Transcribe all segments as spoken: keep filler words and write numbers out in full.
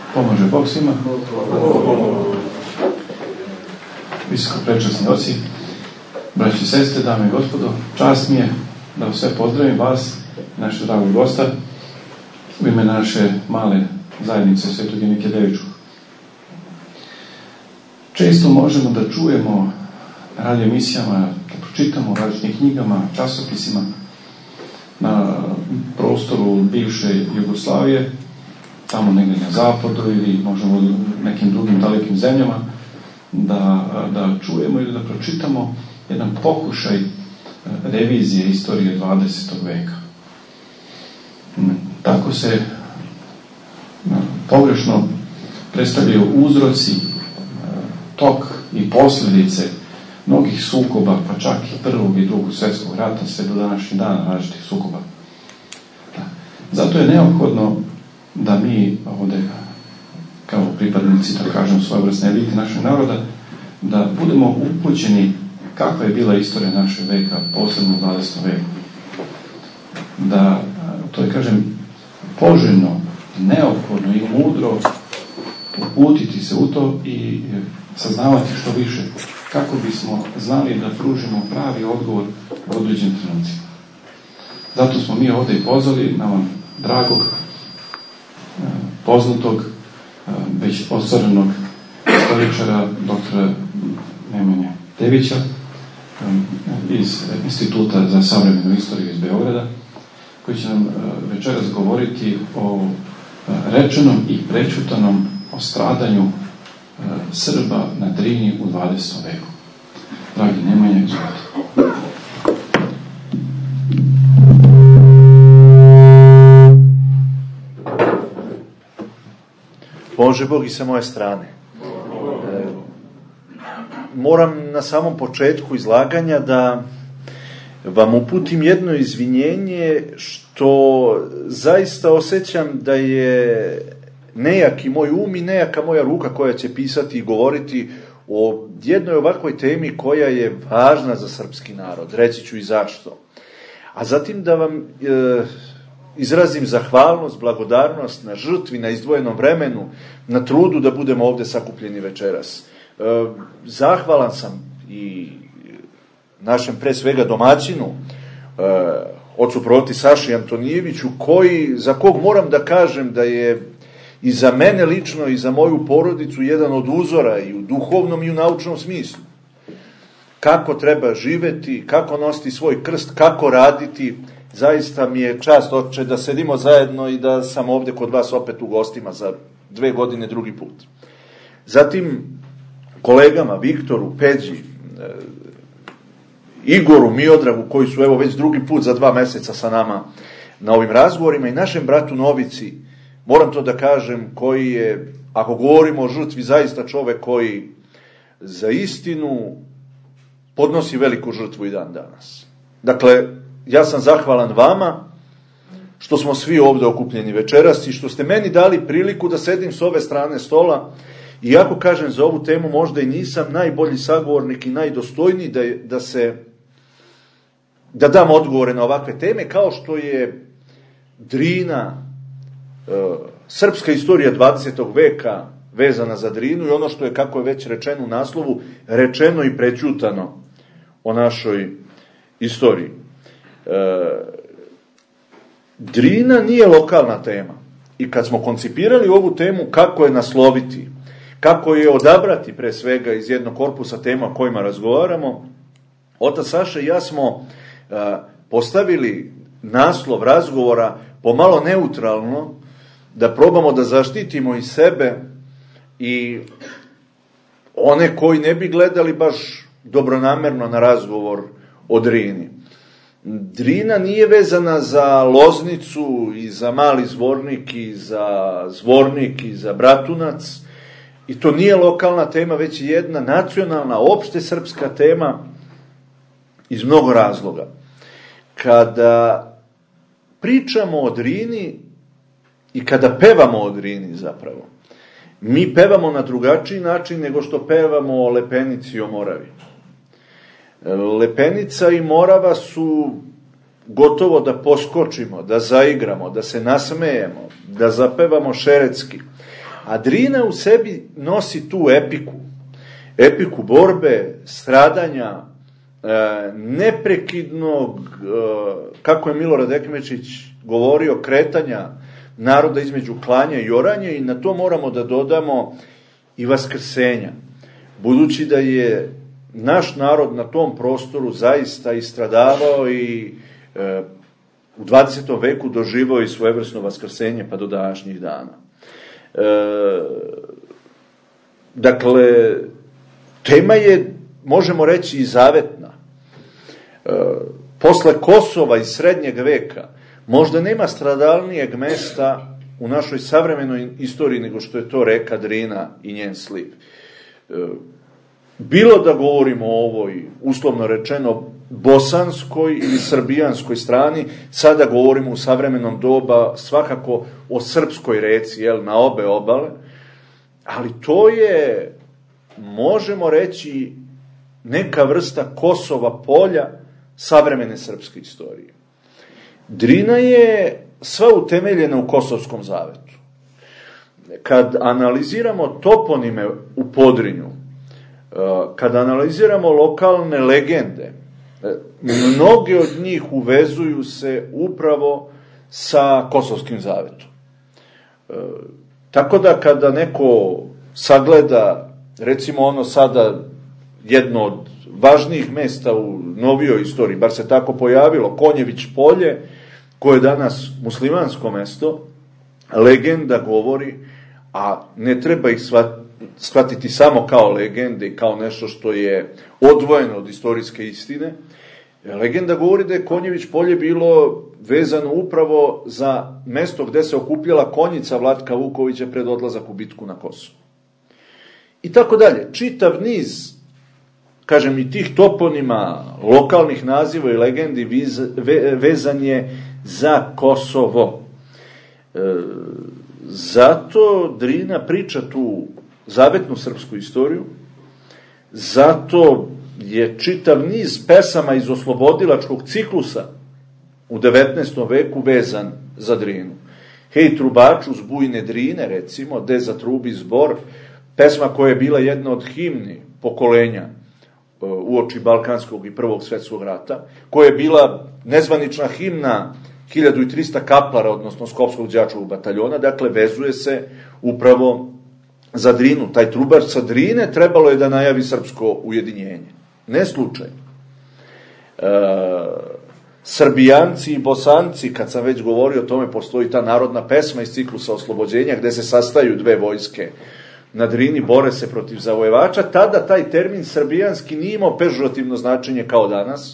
Pomože Bog svima. Visoko prečasni oci, braći i sestre, dame i gospodo, čast mi je da sve pozdravim vas, naše dragog gosta, u ime naše male zajednice Svetog Enike Devičkog. Često možemo da čujemo na radio emisijama, da pročitamo u različitim knjigama, časopisima na prostoru bivše Jugoslavije, tamo negdje na zapadu ili možemo u nekim drugim dalekim zemljama, da, da čujemo ili da pročitamo jedan pokušaj revizije istorije dvadesetog veka. Tako se pogrešno predstavljaju uzroci, tok i posljedice mnogih sukoba, pa čak i prvog i drugog svjetskog rata, sve do današnjih dana različitih sukoba. Da. Zato je neophodno da mi ovdje, kao pripadnici, da kažem, svojevrsne elite našeg naroda, da budemo upućeni kakva je bila istorija našeg veka, posebno u dvadesetom veku. Da, to je, kažem, poželjno, neophodno i mudro uputiti se u to i saznavati što više, kako bismo znali da pružimo pravi odgovor u određenim trenucima. Zato smo mi ovdje i pozvali na vam dragog, poznatog, već ostvarenog istoričara, doktora Nemanje Devića iz Instituta za savremenu istoriju iz Beograda, koji će nam večeras govoriti o rečenom i prečutanom o stradanju Srba na Drini u dvadesetom veku. Dragi Nemanja, izvolite. Bože Bog i sa moje strane. E, moram na samom početku izlaganja da vam uputim jedno izvinjenje što zaista osjećam da je nejaki moj um i nejaka moja ruka koja će pisati i govoriti o jednoj ovakvoj temi koja je važna za srpski narod. Reći ću i zašto. A zatim da vam e, izrazim zahvalnost, blagodarnost na žrtvi, na izdvojenom vremenu, na trudu da budemo ovdje sakupljeni večeras. E, zahvalan sam i našem pre svega domaćinu, e, ocu proti Saši Antonijeviću, koji, za kog moram da kažem da je i za mene lično i za moju porodicu jedan od uzora i u duhovnom i u naučnom smislu. Kako treba živeti, kako nositi svoj krst, kako raditi. Zaista mi je čast, oče, da sedimo zajedno i da sam ovdje kod vas opet u gostima za dve godine drugi put. Zatim kolegama Viktoru, Peđi, Igoru, Miodragu, koji su evo već drugi put za dva mjeseca sa nama na ovim razgovorima, i našem bratu Novici, moram to da kažem, koji je, ako govorimo o žrtvi, zaista čovek koji za istinu podnosi veliku žrtvu i dan danas. Dakle, ja sam zahvalan vama što smo svi ovdje okupljeni večeras i što ste meni dali priliku da sedim s ove strane stola. Iako, kažem, za ovu temu možda i nisam najbolji sagovornik i najdostojniji da, da se da dam odgovore na ovakve teme, kao što je Drina, e, srpska istorija dvadesetog veka vezana za Drinu i ono što je, kako je već rečeno u naslovu, rečeno i prećutano o našoj istoriji. E, Drina nije lokalna tema i kad smo koncipirali ovu temu kako je nasloviti, kako je odabrati pre svega iz jednog korpusa tema o kojima razgovaramo, otac Saša i ja smo uh, postavili naslov razgovora pomalo neutralno, da probamo da zaštitimo i sebe i one koji ne bi gledali baš dobronamerno na razgovor o Drini. Drina nije vezana za Loznicu i za Mali Zvornik i za Zvornik i za Bratunac. I to nije lokalna tema, već je jedna nacionalna, opšte srpska tema iz mnogo razloga. Kada pričamo o Drini i kada pevamo o Drini zapravo, mi pevamo na drugačiji način nego što pevamo o Lepenici i o Moravi. Lepenica i Morava su gotovo da poskočimo, da zaigramo, da se nasmejemo, da zapevamo šeretski. A Drina u sebi nosi tu epiku. Epiku borbe, stradanja, neprekidnog, kako je Milorad Ekmečić govorio, kretanja naroda između klanja i oranja, i na to moramo da dodamo i vaskrsenja. Budući da je naš narod na tom prostoru zaista istradavao i e, u dvadesetom veku doživao i svojevrsno vaskrsenje pa do današnjih dana. E, dakle, tema je, možemo reći, i zavetna. E, posle Kosova iz srednjeg veka možda nema stradalnijeg mesta u našoj savremenoj istoriji nego što je to reka Drina i njen sliv. E, bilo da govorimo o ovoj, uslovno rečeno, bosanskoj ili srbijanskoj strani, sada govorimo u savremenom doba svakako o srpskoj reci, jel, na obe obale, ali to je, možemo reći, neka vrsta Kosova polja savremene srpske istorije. Drina je sva utemeljena u Kosovskom zavetu. Kad analiziramo toponime u Podrinju, kad analiziramo lokalne legende, mnoge od njih uvezuju se upravo sa Kosovskim zavetom. Tako da kada neko sagleda, recimo ono sada jedno od važnijih mesta u novijoj istoriji, bar se tako pojavilo, Konjević polje, koje je danas muslimansko mesto, legenda govori, a ne treba ih shvatiti samo kao legende i kao nešto što je odvojeno od istorijske istine. Legenda govori da je Konjević polje bilo vezano upravo za mesto gde se okupljala konjica Vlatka Vukovića pred odlazak u bitku na Kosovo. I tako dalje. Čitav niz, kažem, i tih toponima, lokalnih naziva i legendi vezan je za Kosovo. E, zato Drina priča tu zavetnu srpsku istoriju, zato je čitav niz pesama iz oslobodilačkog ciklusa u devetnaestom veku vezan za Drinu. Hej trubaču s bujne Drine, recimo, de za trubi zbor, pesma koja je bila jedna od himni pokolenja uoči Balkanskog i Prvog svetskog rata, koja je bila nezvanična himna hiljadu trista kaplara, odnosno Skopskog đačevog bataljona, dakle, vezuje se upravo za Drinu. Taj trubač sa Drine trebalo je da najavi srpsko ujedinjenje. Ne slučajno. E, Srbijanci i Bosanci, kad sam već govorio o tome, postoji ta narodna pesma iz ciklusa oslobođenja, gde se sastaju dve vojske na Drini, bore se protiv zavojevača. Tada taj termin srbijanski nije imao pežurativno značenje kao danas.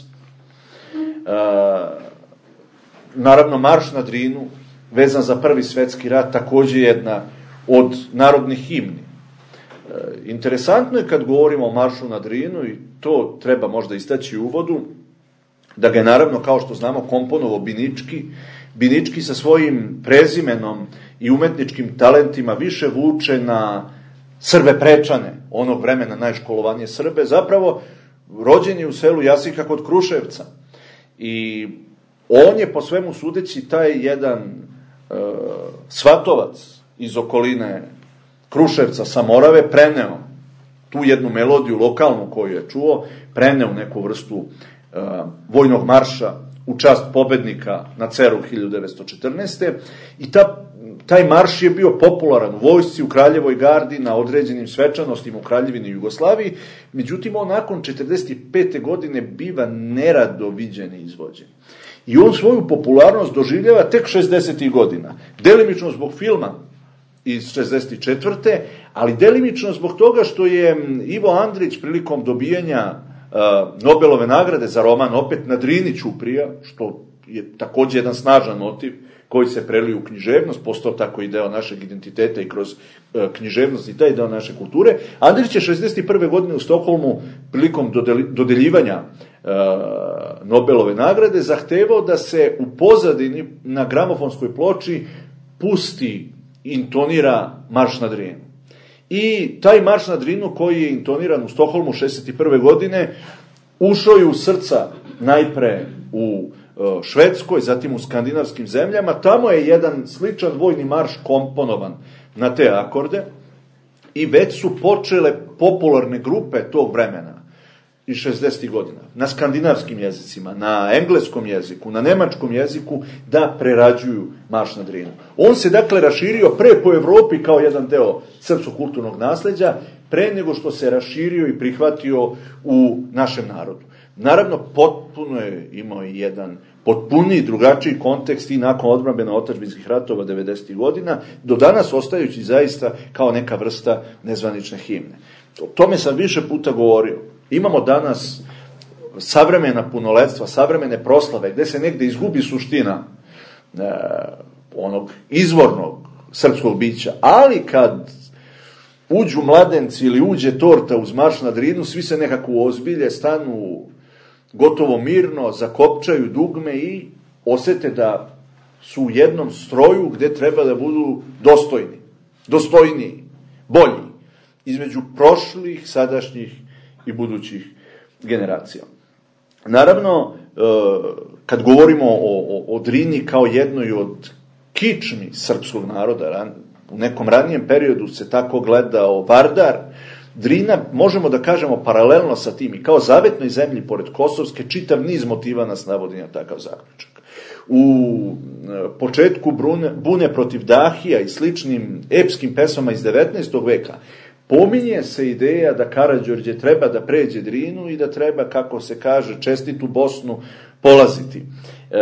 E, naravno, marš na Drinu, vezan za Prvi svetski rat, takođe jedna od narodnih himni. E, interesantno je kad govorimo o maršu na Drinu, i to treba možda istaći u uvodu, da ga je naravno, kao što znamo, komponovao Binički. Binički sa svojim prezimenom i umetničkim talentima više vuče na Srbe Prečane, onog vremena najškolovanije Srbe, zapravo rođen je u selu Jasika kod Kruševca. I on je, po svemu sudeći, taj jedan e, svatovac iz okoline Kruševca sa Morave preneo tu jednu melodiju lokalnu koju je čuo, preneo neku vrstu e, vojnog marša u čast pobednika na Ceru hiljadu devetsto četrnaeste. I ta, taj marš je bio popularan u vojsci, u Kraljevoj gardi, na određenim svečanostima u Kraljevini Jugoslaviji, međutim on nakon četrdeset pete godine biva nerado viđen i izvođen. I on svoju popularnost doživljava tek šezdesetih godina. Delimično zbog filma iz šezdeset četvrte ali delimično zbog toga što je Ivo Andrić prilikom dobijanja uh, Nobelove nagrade za roman opet na Drini ćuprija, što je takođe jedan snažan motiv koji se prelio u književnost, postao tako i deo našeg identiteta i kroz uh, književnost i taj deo naše kulture. Andrić je šezdeset prve godine u Stokholmu prilikom dodeljivanja uh, Nobelove nagrade zahtevao da se u pozadini na gramofonskoj ploči pusti, intonira marš na Drinu. I taj marš na Drinu koji je intoniran u Stokholmu šezdeset prve godine ušao je u srca najpre u Švedskoj, zatim u skandinavskim zemljama. Tamo je jedan sličan vojni marš komponovan na te akorde i već su počele popularne grupe tog vremena iz šezdesetih godina, na skandinavskim jezicima, na engleskom jeziku, na nemačkom jeziku, da prerađuju Marš na Drinu. On se dakle raširio pre po Evropi kao jedan deo srpskog kulturnog nasleđa, pre nego što se raširio i prihvatio u našem narodu. Naravno, potpuno je imao i jedan potpuniji, drugačiji kontekst i nakon odbrambeno-otadžbinskih ratova devedesetih godina, do danas ostajući zaista kao neka vrsta nezvanične himne. O tome sam više puta govorio. Imamo danas savremena punoletstva, savremene proslave, gde se negde izgubi suština e, onog izvornog srpskog bića, ali kad uđu mladenci ili uđe torta uz Marš na Drinu, svi se nekako ozbilje, stanu gotovo mirno, zakopčaju dugme i osete da su u jednom stroju gde treba da budu dostojni, dostojniji, bolji, između prošlih, sadašnjih i budućih generacija. Naravno, kad govorimo o, o, o Drini kao jednoj od kičmi srpskog naroda, u nekom ranijem periodu se tako gledao Vardar, Drina, možemo da kažemo paralelno sa tim i kao zavetnoj zemlji pored Kosovske, čitav niz motiva nas navodi na takav zaključak. U početku brune, bune protiv Dahija i sličnim epskim pesmama iz devetnaestog veka pominje se ideja da Karađorđe treba da pređe Drinu i da treba, kako se kaže, čestitu Bosnu polaziti. E,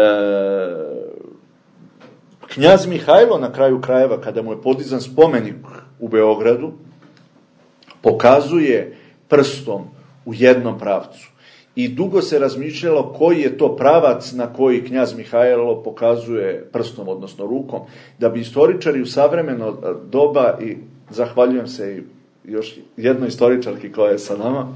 knjaz Mihajlo, na kraju krajeva, kada mu je podizan spomenik u Beogradu, pokazuje prstom u jednom pravcu. I dugo se razmišljalo koji je to pravac na koji knjaz Mihajlo pokazuje prstom, odnosno rukom, da bi istoričari u savremeno doba, i zahvaljujem se i još jednoj istoričarki koja je sa nama,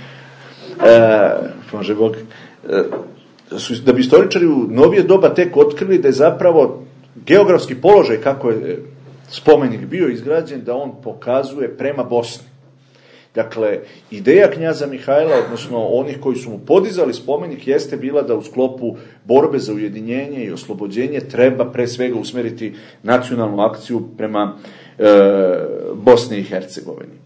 e, može Bog, e, da bi istoričari u novije doba tek otkrili da je zapravo geografski položaj, kako je spomenik bio izgrađen, da on pokazuje prema Bosni. Dakle, ideja knjaza Mihajla, odnosno onih koji su mu podizali spomenik, jeste bila da u sklopu borbe za ujedinjenje i oslobođenje treba pre svega usmeriti nacionalnu akciju prema e, Bosni i Hercegovini.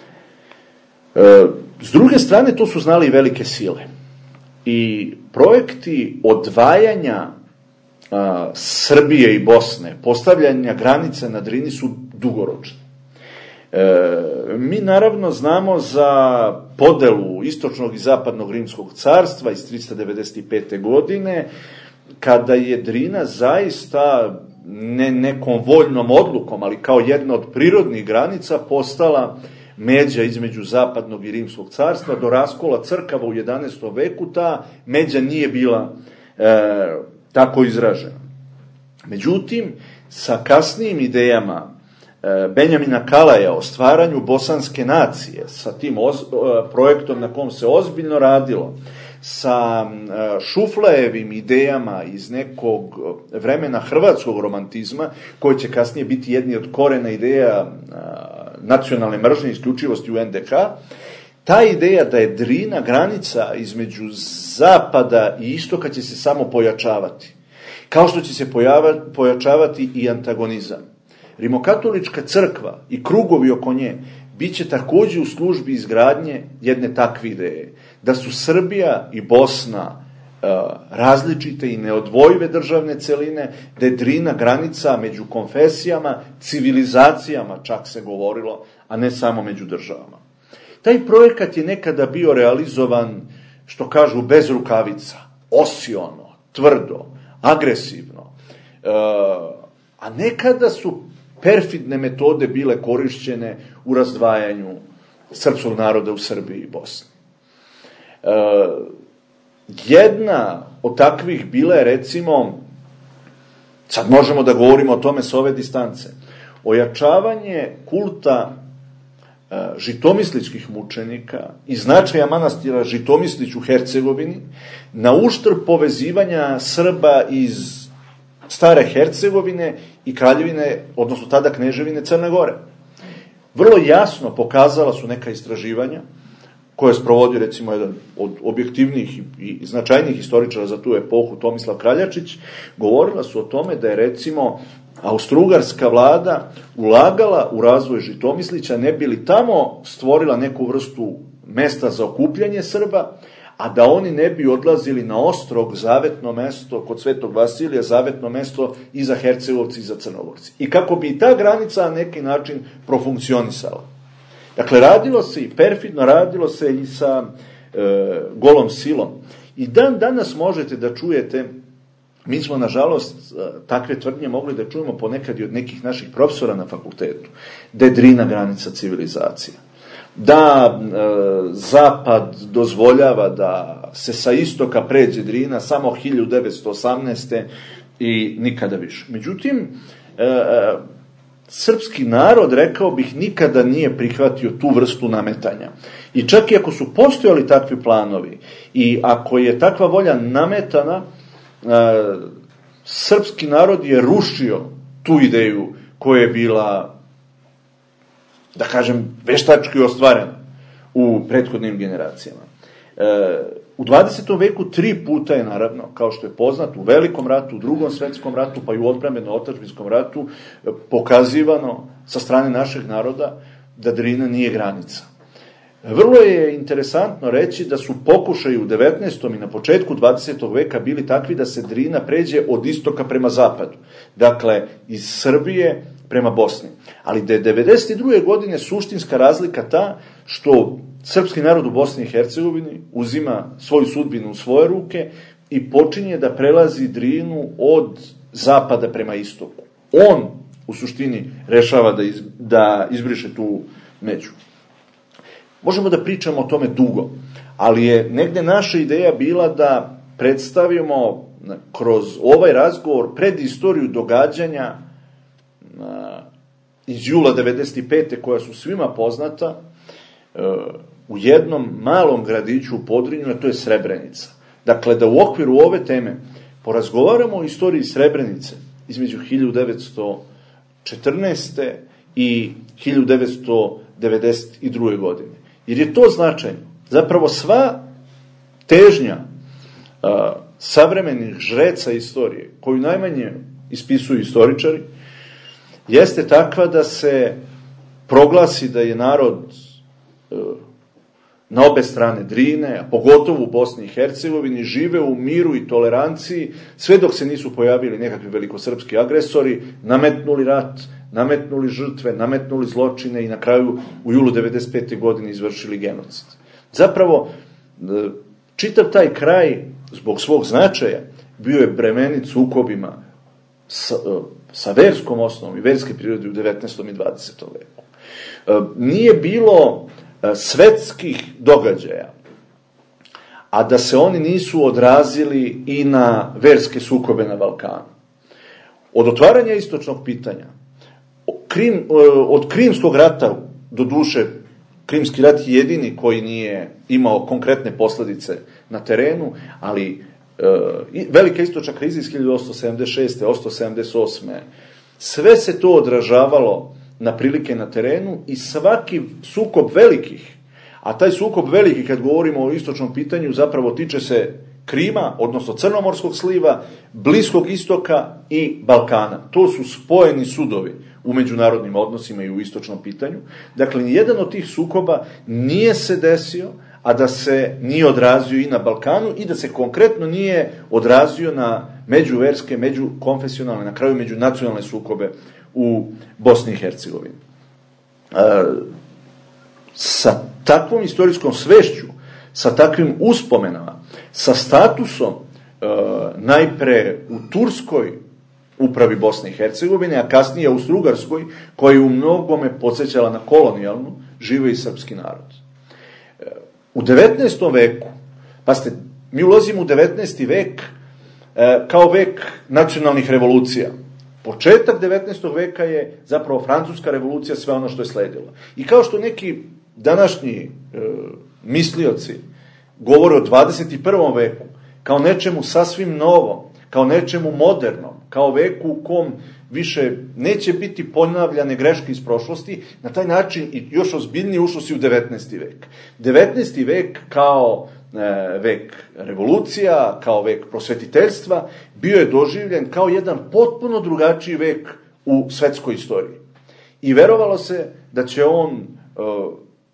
E, s druge strane, to su znali i velike sile. I projekti odvajanja a, Srbije i Bosne, postavljanja granice na Drini su dugoročni. E, mi naravno znamo za podelu istočnog i zapadnog rimskog carstva iz tristo devedeset pete. godine, kada je Drina zaista ne nekom voljnom odlukom, ali kao jedna od prirodnih granica postala međa između zapadnog i rimskog carstva. Do raskola crkava u jedanaestom veku ta međa nije bila e, tako izražena. Međutim, sa kasnijim idejama Benjamina Kalaja o stvaranju bosanske nacije, sa tim oz, projektom na kom se ozbiljno radilo, sa Šuflajevim idejama iz nekog vremena hrvatskog romantizma, koji će kasnije biti jedni od korena ideja nacionalne mržnje i isključivosti u en de ka, ta ideja da je Drina granica između zapada i istoka će se samo pojačavati. Kao što će se pojava, pojačavati i antagonizam. Rimokatolička crkva i krugovi oko nje bit će također u službi izgradnje jedne takve ideje, da su Srbija i Bosna e, različite i neodvojive državne celine, da je Drina granica među konfesijama, civilizacijama, čak se govorilo, a ne samo među državama. Taj projekat je nekada bio realizovan, što kažu, bez rukavica, osiono, tvrdo, agresivno, e, a nekada su perfidne metode bile korišćene u razdvajanju srpskog naroda u Srbiji i Bosni. E, jedna od takvih bila je, recimo, sad možemo da govorimo o tome s ove distance, ojačavanje kulta e, žitomisličkih mučenika i značaja manastira Žitomislić u Hercegovini na uštrb povezivanja Srba iz Stare Hercegovine i Kraljevine, odnosno tada Kneževine Crne Gore. Vrlo jasno pokazala su neka istraživanja koje je sprovodio, recimo, jedan od objektivnijih i značajnijih historičara za tu epohu, Tomislav Kraljačić, govorila su o tome da je, recimo, austrougarska vlada ulagala u razvoj Žitomislića, ne bi li tamo stvorila neku vrstu mesta za okupljanje Srba, a da oni ne bi odlazili na Ostrog, zavetno mesto kod Svetog Vasilija, zavetno mesto i za Hercegovci i za Crnogorci. I kako bi i ta granica na neki način profunkcionisala. Dakle, radilo se i perfidno, radilo se i sa e, golom silom. I dan danas možete da čujete, mi smo nažalost takve tvrdnje mogli da čujemo ponekad i od nekih naših profesora na fakultetu, da je Drina granica civilizacije. Da e, Zapad dozvoljava da se sa istoka pređe Drina samo hiljadu devetsto osamnaeste. i nikada više. Međutim, e, e, srpski narod, rekao bih, nikada nije prihvatio tu vrstu nametanja. I čak i ako su postojali takvi planovi i ako je takva volja nametana, e, srpski narod je rušio tu ideju koja je bila, da kažem, veštački ostvarena u prethodnim generacijama. E, u dvadesetom veku tri puta je, naravno, kao što je poznato, u Velikom ratu, u Drugom svetskom ratu, pa i u odbrambeno-otadžbinskom ratu, pokazivano sa strane našeg naroda da Drina nije granica. Vrlo je interesantno reći da su pokušaji u devetnaestom i na početku dvadesetog veka bili takvi da se Drina pređe od istoka prema zapadu. Dakle, iz Srbije prema Bosni. Ali da je devedeset druge godine suštinska razlika ta što srpski narod u Bosni i Hercegovini uzima svoju sudbinu u svoje ruke i počinje da prelazi Drinu od zapada prema istoku. On, u suštini, rešava da, iz, da izbriše tu među. Možemo da pričamo o tome dugo, ali je negde naša ideja bila da predstavimo kroz ovaj razgovor predistoriju događanja iz jula devedeset pete koja su svima poznata u jednom malom gradiću u Podrinju, a to je Srebrenica. Dakle, da u okviru ove teme porazgovaramo o istoriji Srebrenice između hiljadu devetsto četrnaeste. i hiljadu devetsto devedeset druge. godine. Jer je to značajno. Zapravo sva težnja a, savremenih žreca istorije, koju najmanje ispisuju istoričari, jeste takva da se proglasi da je narod e, na obe strane Drine, a pogotovo u Bosni i Hercegovini, žive u miru i toleranciji, sve dok se nisu pojavili nekakvi velikosrpski agresori, nametnuli rat, nametnuli žrtve, nametnuli zločine i na kraju u julu devedeset pete. godine izvršili genocid. Zapravo, čitav taj kraj, zbog svog značaja, bio je bremenit sukobima sa, sa verskom osnovom i verske prirode u devetnaestom i dvadesetom veku. Nije bilo svetskih događaja, a da se oni nisu odrazili i na verske sukobe na Balkanu. Od otvaranja istočnog pitanja, Krim, od Krimskog rata, do duše, Krimski rat je jedini koji nije imao konkretne posledice na terenu, ali e, velika istočna kriza iz hiljadu osamsto sedamdeset šeste. osamsto sedamdeset osme. Sve se to odražavalo na prilike na terenu i svaki sukob velikih, a taj sukob velikih, kad govorimo o istočnom pitanju, zapravo tiče se Krima, odnosno Crnomorskog sliva, Bliskog istoka i Balkana. To su spojeni sudovi u međunarodnim odnosima i u istočnom pitanju. Dakle, nijedan od tih sukoba nije se desio, a da se nije odrazio i na Balkanu i da se konkretno nije odrazio na međuverske, međukonfesionalne, na kraju međunacionalne sukobe u Bosni i Hercegovini. E, sa takvom istorijskom svešću, sa takvim uspomenama, sa statusom e, najpre u Turskoj upravi Bosne i Hercegovine, a kasnije u Austrougarskoj, koja je u mnogome podsjećala na kolonijalnu, žive i srpski narod. E, u devetnaestom veku, pa ste, mi ulazimo u devetnaesti vek e, kao vek nacionalnih revolucija. Početak devetnaestog veka je zapravo Francuska revolucija, sve ono što je sledilo. I kao što neki današnji e, mislioci govore o dvadeset prvom veku, kao nečemu sasvim novom, kao nečemu modernom, kao veku u kom više neće biti ponavljane greške iz prošlosti, na taj način i još ozbiljnije ušlo si u devetnaesti vek. devetnaesti vek kao e, vek revolucija, kao vek prosvetiteljstva, bio je doživljen kao jedan potpuno drugačiji vek u svetskoj istoriji. I verovalo se da će on uh,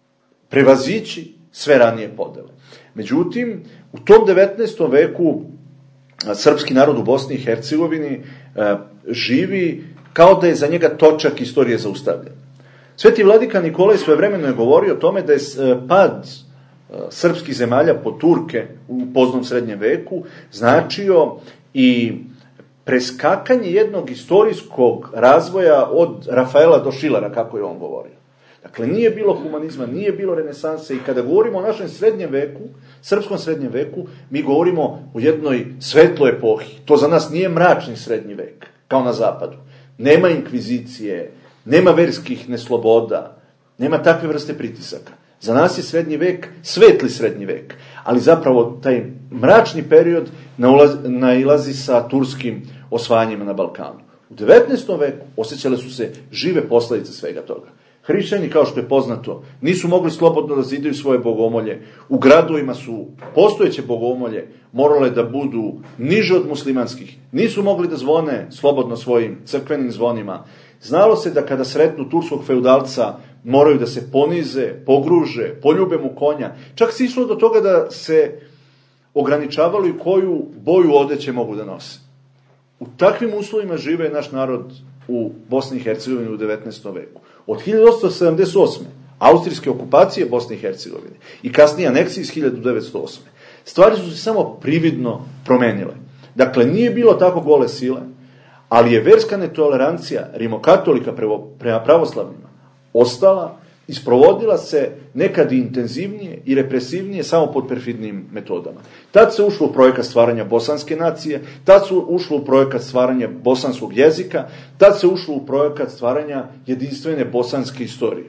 prevazići sve ranije podele. Međutim, u tom devetnaestom veku srpski narod u Bosni i Hercegovini uh, živi kao da je za njega točak istorije zaustavljen. Sveti vladika Nikolaj svojevremeno je govorio o tome da je uh, pad uh, srpskih zemalja po Turke u poznom srednjem veku značio i preskakanje jednog istorijskog razvoja od Rafaela do Šilara, kako je on govorio. Dakle, nije bilo humanizma, nije bilo renesanse i kada govorimo o našem srednjem veku, srpskom srednjem veku, mi govorimo o jednoj svetloj epohi. To za nas nije mračni srednji vek, kao na zapadu. Nema inkvizicije, nema verskih nesloboda, nema takve vrste pritisaka. Za nas je srednji vek svetli srednji vek, ali zapravo taj mračni period nailazi sa turskim osvajanjima na Balkanu. U devetnaestom veku osjećale su se žive posledice svega toga. Hrišćani, kao što je poznato, nisu mogli slobodno da zidaju svoje bogomolje. U gradovima su postojeće bogomolje morale da budu niže od muslimanskih. Nisu mogli da zvone slobodno svojim crkvenim zvonima. Znalo se da kada sretnu turskog feudalca moraju da se ponize, pogruže, poljube mu konja. Čak se išlo do toga da se ograničavalo i koju boju odeće mogu da nose. U takvim uslovima žive naš narod u Bosni i Hercegovini u devetnaestom veku. Od hiljadu osamsto sedamdeset osme. austrijske okupacije Bosne i Hercegovine i kasnije aneksije iz hiljadu devetsto osme. stvari su se samo prividno promenile. Dakle, nije bilo tako gole sile, ali je verska netolerancija rimokatolika prema pravoslavnima ostala i sprovodila se nekad intenzivnije i represivnije samo pod perfidnim metodama. Tad se ušlo u projekat stvaranja bosanske nacije, tad se ušlo u projekat stvaranja bosanskog jezika, tad se ušlo u projekat stvaranja jedinstvene bosanske istorije.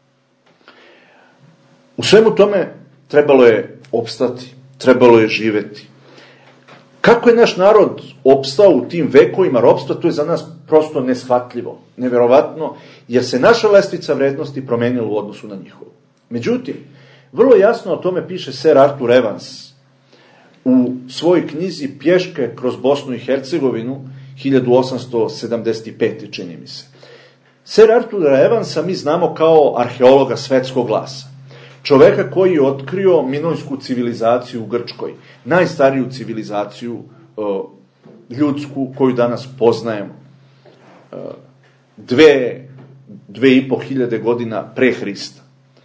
U svemu tome trebalo je opstati, trebalo je živeti. Kako je naš narod opstao u tim vekovima ropstva, to je za nas prosto neshvatljivo, neverovatno, jer se naša lestvica vrednosti promenila u odnosu na njihovu. Međutim, vrlo jasno o tome piše Sir Arthur Evans u svojoj knjizi Pješke kroz Bosnu i Hercegovinu hiljadu osamsto sedamdeset pete. čini mi se. Sir Arthura Evansa mi znamo kao arheologa svetskog glasa. Čoveka koji je otkrio minojsku civilizaciju u Grčkoj, najstariju civilizaciju uh, ljudsku koju danas poznajemo. Uh, dve, dve i po hiljade godina pre Hrista.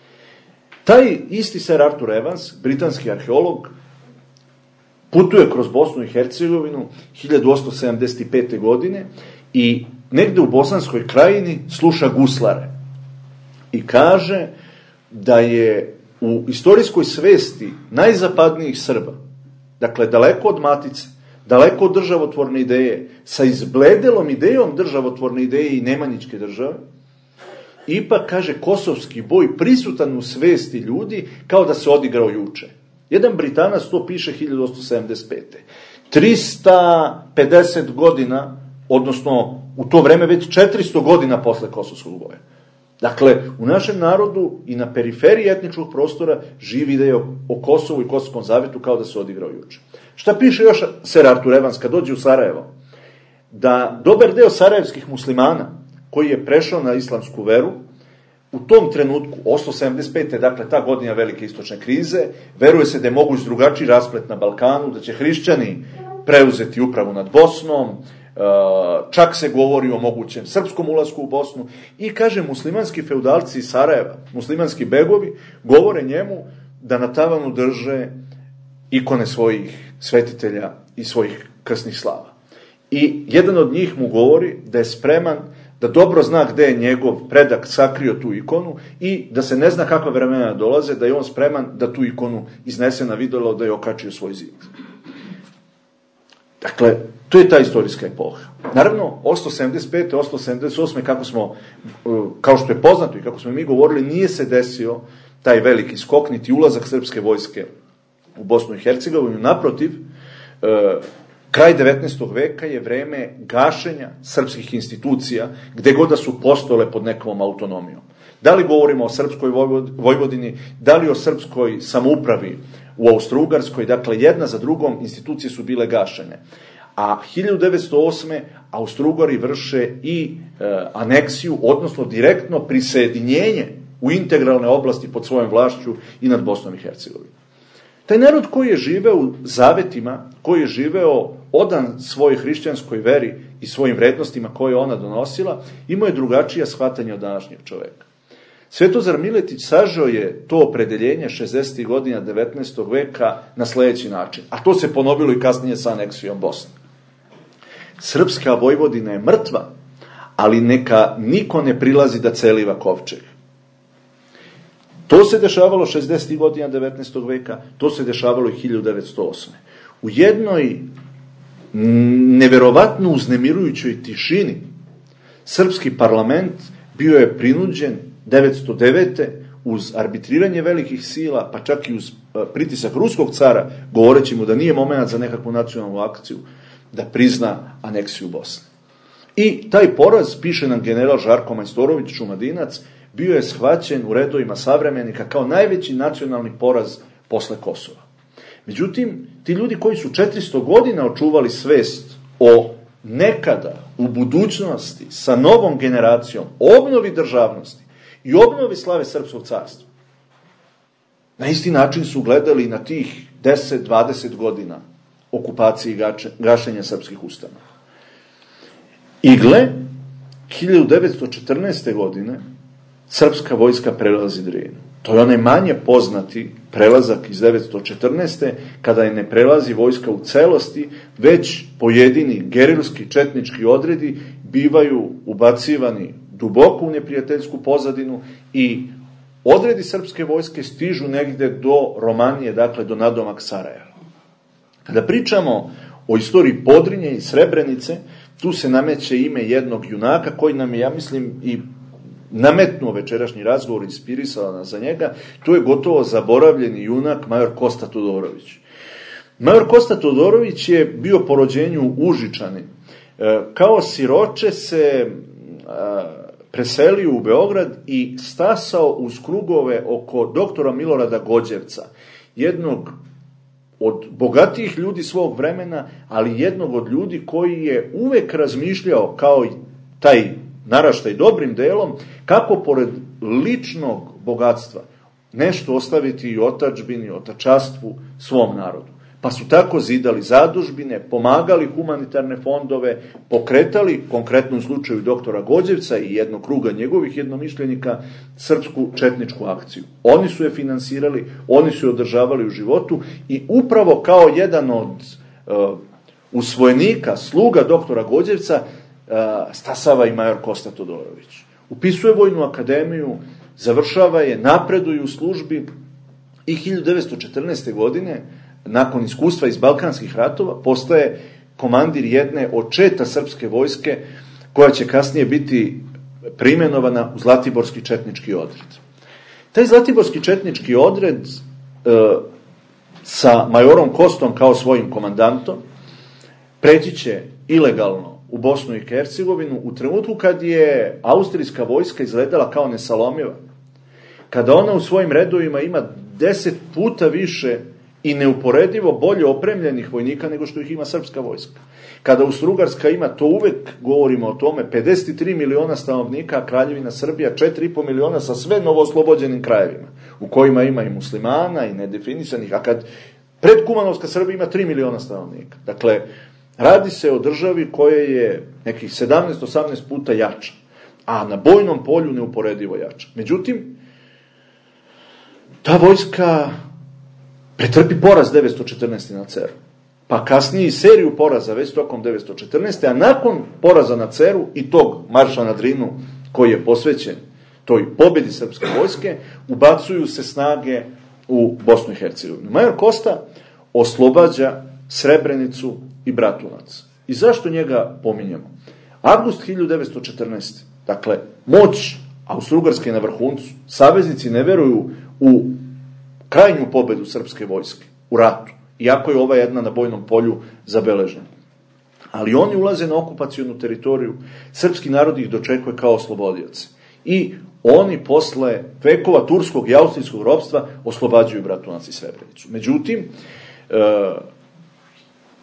Taj isti Sir Arthur Evans, britanski arheolog, putuje kroz Bosnu i Hercegovinu hiljadu osamsto sedamdeset pete. godine i negde u Bosanskoj krajini sluša guslare i kaže da je u istorijskoj svesti najzapadnijih Srba, dakle daleko od matice, daleko od državotvorne ideje, sa izbledelom idejom državotvorne ideje i nemanjičke države, ipak, kaže, kosovski boj prisutan u svesti ljudi kao da se odigrao juče. Jedan Britanac to piše hiljadu osamsto sedamdeset pete. trista pedeset godina, odnosno u to vreme već četiristo godina posle kosovskog boja. Dakle, u našem narodu i na periferiji etničkog prostora živi ideja o Kosovu i Kosovskom zavetu kao da se odigrao juče. Šta piše još Sir Arthur Evans kad dođe u Sarajevo? Da dobar deo sarajevskih muslimana koji je prešao na islamsku veru, u tom trenutku, osamsto sedamdeset pete. dakle, ta godina velike istočne krize, veruje se da je moguć drugačiji rasplet na Balkanu, da će hrišćani preuzeti upravu nad Bosnom, čak se govori o mogućem srpskom ulasku u Bosnu i, kaže, muslimanski feudalci iz Sarajeva, muslimanski begovi, govore njemu da na tavanu drže ikone svojih svetitelja i svojih krsnih slava. I jedan od njih mu govori da je spreman, da dobro zna gde je njegov predak sakrio tu ikonu i da se ne zna kakva vremena dolaze, da je on spreman da tu ikonu iznese na videlo, da je okačio svoj zid. Dakle, to je ta istorijska epoha. Naravno, osamsto sedamdeset pete. osamsto sedamdeset osme. kako smo, kao što je poznato i kako smo mi govorili, nije se desio taj veliki skok, niti ulazak srpske vojske u Bosnu i Hercegovinu. Naprotiv, kraj devetnaestog veka je vreme gašenja srpskih institucija, gde god da su postojale pod nekom autonomijom. Da li govorimo o srpskoj Vojvodini, da li o srpskoj samoupravi u Austro-Ugarskoj, dakle, jedna za drugom institucije su bile gašene. A hiljadu devetsto osme. Austro-Ugari vrše i e, aneksiju, odnosno direktno prisjedinjenje u integralne oblasti pod svojom vlašću i nad Bosnom i Hercegovinom. Taj narod koji je živeo u zavetima, koji je živeo odan svojoj hrišćanskoj veri i svojim vrednostima koje je ona donosila, imao je drugačija shvatanja od današnjeg čoveka. Svetozar Miletić sažeo je to opredeljenje šezdesetih godina devetnaestog veka na sljedeći način, a to se ponovilo i kasnije sa aneksijom Bosne. Srpska Vojvodina je mrtva, ali neka niko ne prilazi da celiva kovčeg. To se dešavalo šezdesetih godina devetnaestog veka, to se dešavalo i hiljadu devetsto osme. U jednoj neverovatno uznemirujućoj tišini srpski parlament bio je prinuđen devetsto devete uz arbitriranje velikih sila, pa čak i uz pritisak ruskog cara, govoreći mu da nije moment za nekakvu nacionalnu akciju, da prizna aneksiju Bosne. I taj poraz, piše nam general Žarko Majstorović, Šumadinac, bio je shvaćen u redovima savremenika kao najveći nacionalni poraz posle Kosova. Međutim, ti ljudi koji su četiristo godina očuvali svest o nekada, u budućnosti, sa novom generacijom, obnovi državnosti i obnovi slave Srpskog carstva, na isti način su gledali na tih deset do dvadeset godina okupacije i gašenja srpskih ustanova. I gle, hiljadu devetsto četrnaeste. godine srpska vojska prelazi Drinu. To je onaj manje poznati prelazak iz devetsto četrnaeste. kada je ne prelazi vojska u celosti, već pojedini gerilski četnički odredi bivaju ubacivani duboko u neprijateljsku pozadinu i odredi srpske vojske stižu negde do Romanije, dakle do nadomak Sarajeva. Kada pričamo o istoriji Podrinje i Srebrenice, tu se nameće ime jednog junaka koji nam je, ja mislim, i nametnuo večerašnji razgovor, inspirisao nas za njega. To je gotovo zaboravljeni junak major Kosta Todorović. Major Kosta Todorović je bio po rođenju u Užičani. Kao siroče se preselio u Beograd i stasao uz krugove oko doktora Milorada Gođevca, jednog od bogatijih ljudi svog vremena, ali jednog od ljudi koji je uvek razmišljao, kao i taj naraštaj dobrim delom, kako pored ličnog bogatstva nešto ostaviti i otadžbini, otačastvu, svom narodu. Pa su tako zidali zadužbine, pomagali humanitarne fondove, pokretali, konkretno u slučaju doktora Gođevca i jednog kruga njegovih jednomišljenika, srpsku četničku akciju. Oni su je finansirali, oni su je održavali u životu i upravo kao jedan od uh, usvojenika, sluga doktora Gođevca, uh, stasava i major Kosta Todorović. Upisuje Vojnu akademiju, završava je, napreduje u službi i hiljadu devetsto četrnaeste. godine, nakon iskustva iz Balkanskih ratova, postaje komandir jedne od četa srpske vojske, koja će kasnije biti preimenovana u Zlatiborski četnički odred. Taj Zlatiborski četnički odred e, sa majorom Kostom kao svojim komandantom preći će ilegalno u Bosnu i Hercegovinu u trenutku kad je austrijska vojska izgledala kao nesalomiva, kada ona u svojim redovima ima deset puta više i neuporedivo bolje opremljenih vojnika nego što ih ima srpska vojska. Kada Austro-Ugarska ima, to uvek govorimo o tome, pedeset tri miliona stanovnika, a Kraljevina Srbija četiri i po miliona sa sve novooslobođenim krajevima, u kojima ima i muslimana i nedefinisanih, a kad predkumanovska Srbija ima tri miliona stanovnika. Dakle, radi se o državi koja je nekih sedamnaest do osamnaest puta jača, a na bojnom polju neuporedivo jača. Međutim, ta vojska pretrpi poraz devetsto četrnaeste. na Ceru, pa kasnije i seriju poraza već tokom devetsto četrnaeste. a nakon poraza na Ceru i tog marša na Drinu koji je posvećen toj pobjedi srpske vojske, ubacuju se snage u Bosnu i Hercegovinu. Major Kosta oslobađa Srebrenicu i Bratunac. I zašto njega pominjamo? Avgust hiljadu devetsto četrnaeste. Dakle, moć Austro-Ugarske na vrhuncu. Saveznici ne veruju u krajnju pobedu srpske vojske u ratu, iako je ova jedna na bojnom polju zabeležena. Ali oni ulaze na okupacionu teritoriju, srpski narod ih dočekuje kao oslobodioce. I oni posle vekova turskog i austrijskog ropstva oslobađaju Bratunac i Srebrenicu. Međutim, e,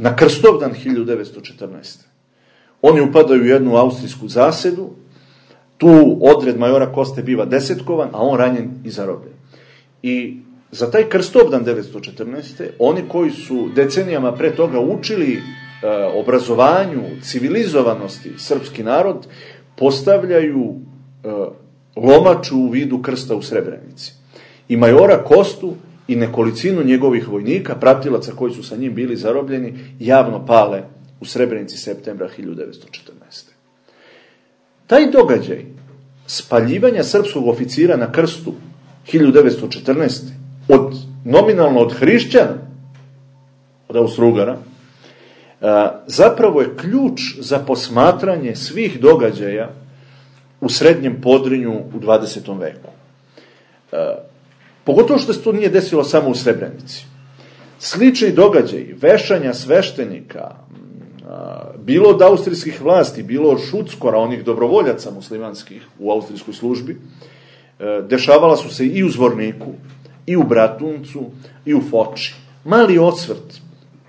na Krstovdan hiljadu devetsto četrnaeste. Oni upadaju u jednu austrijsku zasedu, tu odred majora Koste biva desetkovan, a on ranjen i zarobljen. I za taj Krstovdan devetsto četrnaeste. oni koji su decenijama pre toga učili e, obrazovanju, civilizovanosti srpski narod, postavljaju e, lomaču u vidu krsta u Srebrenici. I majora Kostu i nekolicinu njegovih vojnika, pratilaca koji su sa njim bili zarobljeni, javno pale u Srebrenici septembra hiljadu devetsto četrnaeste. Taj događaj spaljivanja srpskog oficira na krstu hiljadu devetsto četrnaeste. od nominalno od hrišćana, od Austro-Ugara, zapravo je ključ za posmatranje svih događaja u srednjem Podrinju u dvadesetom veku. Pogotovo što se to nije desilo samo u Srebrenici. Slični događaji, vešanja sveštenika, bilo od austrijskih vlasti, bilo od šuckora, onih dobrovoljaca muslimanskih u austrijskoj službi, dešavala su se i u Zvorniku, i u Bratuncu, i u Foči. Mali osvrt.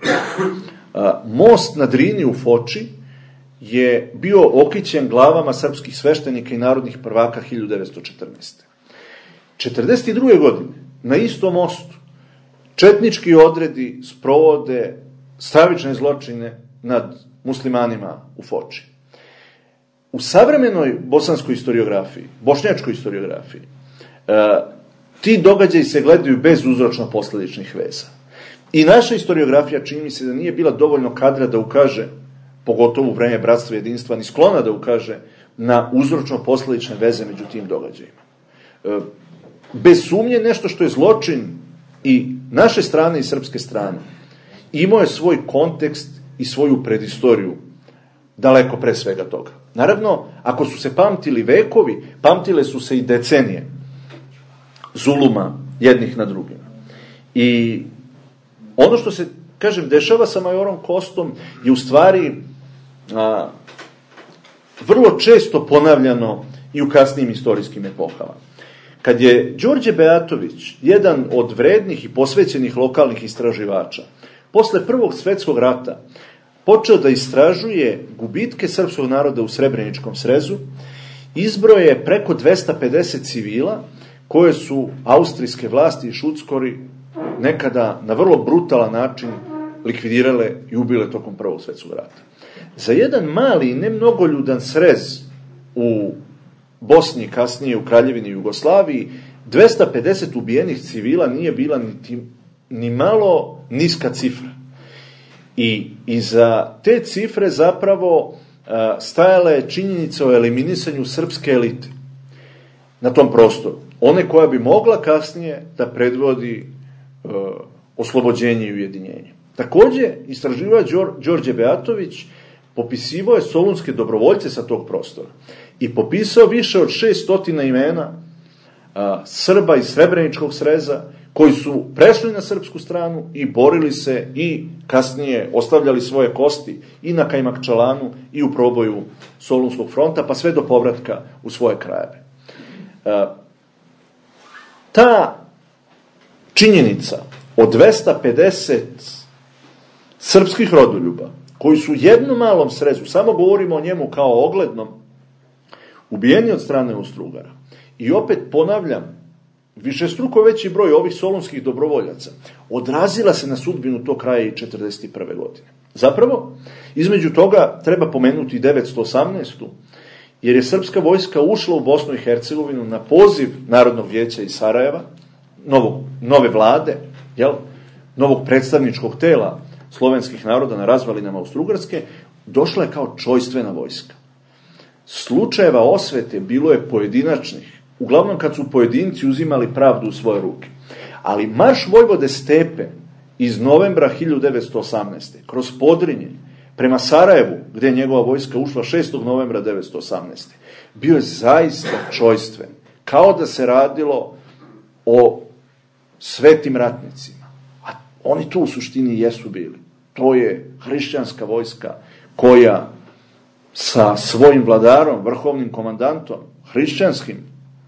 Most na Drini u Foči je bio okićen glavama srpskih sveštenika i narodnih prvaka hiljadu devetsto četrnaeste. četrdeset druge godine na istom mostu četnički odredi sprovode stravične zločine nad muslimanima u Foči. U savremenoj bosanskoj historiografiji, bošnjačkoj historiografiji, ti događaji se gledaju bez uzročno-posledičnih veza. I naša historiografija, čini mi se da nije bila dovoljno kadra da ukaže, pogotovo u vreme bratstva i jedinstva, ni sklona da ukaže na uzročno-posledične veze među tim događajima. Bez sumnje nešto što je zločin i naše strane i srpske strane imao je svoj kontekst i svoju predistoriju daleko pre svega toga. Naravno, ako su se pamtili vekovi, pamtile su se i decenije zuluma jednih na drugima. I ono što se, kažem, dešava sa majorom Kostom je u stvari a, vrlo često ponavljano i u kasnijim istorijskim epohama. Kad je Đorđe Beatović, jedan od vrednih i posvećenih lokalnih istraživača, posle Prvog svetskog rata počeo da istražuje gubitke srpskog naroda u Srebreničkom srezu, izbroje preko dvesta pedeset civila koje su austrijske vlasti i šuckori nekada na vrlo brutalan način likvidirale i ubile tokom Prvog svetskog rata. Za jedan mali i nemnogoljudan srez u Bosni, kasnije u Kraljevini i Jugoslaviji, dvesta pedeset ubijenih civila nije bila ni, ni malo niska cifra. I, i za te cifre zapravo a, stajala je činjenica o eliminisanju srpske elite na tom prostoru. One koja bi mogla kasnije da predvodi a, oslobođenje i ujedinjenje. Takođe, istraživač Đorđe Beatović popisivao je solunske dobrovoljce sa tog prostora i popisao više od šessto imena a, Srba iz Srebreničkog sreza koji su prešli na srpsku stranu i borili se i kasnije ostavljali svoje kosti i na Kajmakčalanu i u proboju Solunskog fronta, pa sve do povratka u svoje krajeve. A, ta činjenica od dvesta pedeset srpskih rodoljuba koji su u jednom malom srezu, samo govorimo o njemu kao oglednom, ubijeni od strane Austro-Ugara. I opet ponavljam, višestruko veći broj ovih solunskih dobrovoljaca odrazila se na sudbinu tog kraja i četrdeset prve godine. Zapravo, između toga treba pomenuti devetsto osamnaestu jer je srpska vojska ušla u Bosnu i Hercegovinu na poziv Narodnog vijeća iz Sarajeva, novog, nove vlade, jel, novog predstavničkog tela slovenskih naroda na razvalinama Austro-Ugarske, došla je kao čojstvena vojska. Slučajeva osvete bilo je pojedinačnih, uglavnom kad su pojedinci uzimali pravdu u svoje ruke. Ali marš Vojvode Stepe iz novembra hiljadu devetsto osamnaeste kroz Podrinje prema Sarajevu, gde je njegova vojska ušla šestog novembra devetsto osamnaeste bio je zaista čojstven, kao da se radilo o svetim ratnicima. A oni tu u suštini jesu bili. To je hrišćanska vojska koja sa svojim vladarom, vrhovnim komandantom, hrišćanskim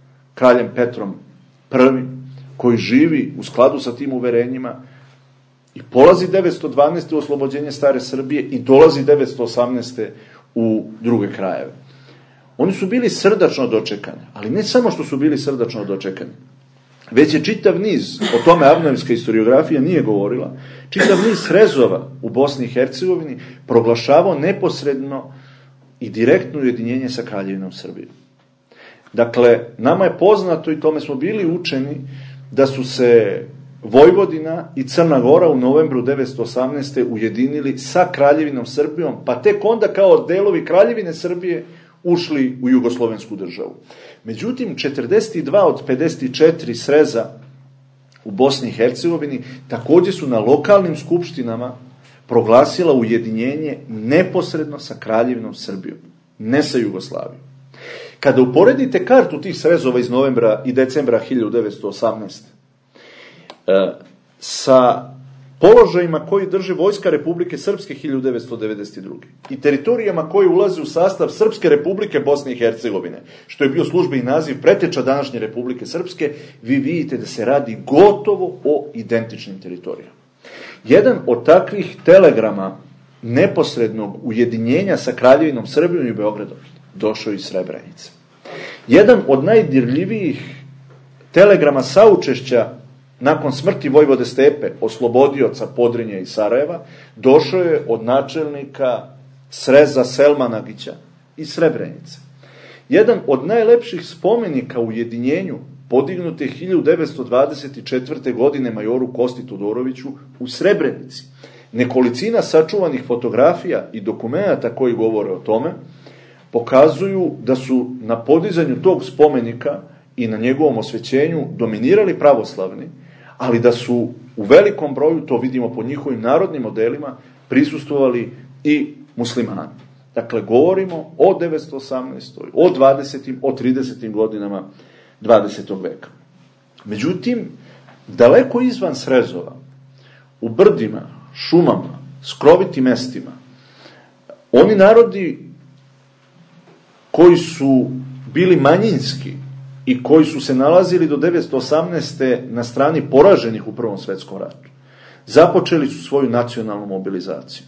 kraljem Petrom prvim, koji živi u skladu sa tim uverenjima, I polazi devetsto dvanaeste u oslobođenje stare Srbije i dolazi devetsto osamnaeste u druge krajeve. Oni su bili srdačno dočekani, ali ne samo što su bili srdačno dočekani, već je čitav niz, o tome Avnojevska historiografija nije govorila, čitav niz srezova u Bosni i Hercegovini proglašavao neposredno i direktno ujedinjenje sa Kraljevinom Srbijom. Dakle, nama je poznato i tome smo bili učeni da su se Vojvodina i Crna Gora u novembru devetsto osamnaeste ujedinili sa Kraljevinom Srbijom, pa tek onda kao delovi Kraljevine Srbije ušli u jugoslovensku državu. Međutim, četrdeset dva od pedeset četiri sreza u Bosni i Hercegovini također su na lokalnim skupštinama proglasila ujedinjenje neposredno sa Kraljevinom Srbijom, ne sa Jugoslavijom. Kada uporedite kartu tih srezova iz novembra i decembra hiljadu devetsto osamnaeste sa položajima koji drži Vojska Republike Srpske hiljadu devetsto devedeset druge i teritorijama koje ulaze u sastav Srpske Republike Bosne i Hercegovine, što je bio službeni naziv preteča današnje Republike Srpske, vi vidite da se radi gotovo o identičnim teritorijama. Jedan od takvih telegrama neposrednog ujedinjenja sa Kraljevinom Srbijom i Beogradom došao iz Srebrenice. Jedan od najdirljivijih telegrama saučešća nakon smrti Vojvode Stepe, oslobodioca Podrinja i Sarajeva, došao je od načelnika sreza Selmanagića iz Srebrenice. Jedan od najlepših spomenika u ujedinjenju podignut je hiljadu devetsto dvadeset četvrte. godine majoru Kosti Todoroviću u Srebrenici. Nekolicina sačuvanih fotografija i dokumenata koji govore o tome pokazuju da su na podizanju tog spomenika i na njegovom osvećenju dominirali pravoslavni, ali da su u velikom broju, to vidimo po njihovim narodnim modelima, prisustvovali i muslimani. Dakle, govorimo o devetsto osamnaestoj. o dvadesetim. o tridesetim godinama dvadesetog veka. Međutim, daleko izvan srezova, u brdima, šumama, skrovitim mestima, oni narodi koji su bili manjinski i koji su se nalazili do devetsto osamnaeste. na strani poraženih u Prvom svetskom ratu, započeli su svoju nacionalnu mobilizaciju.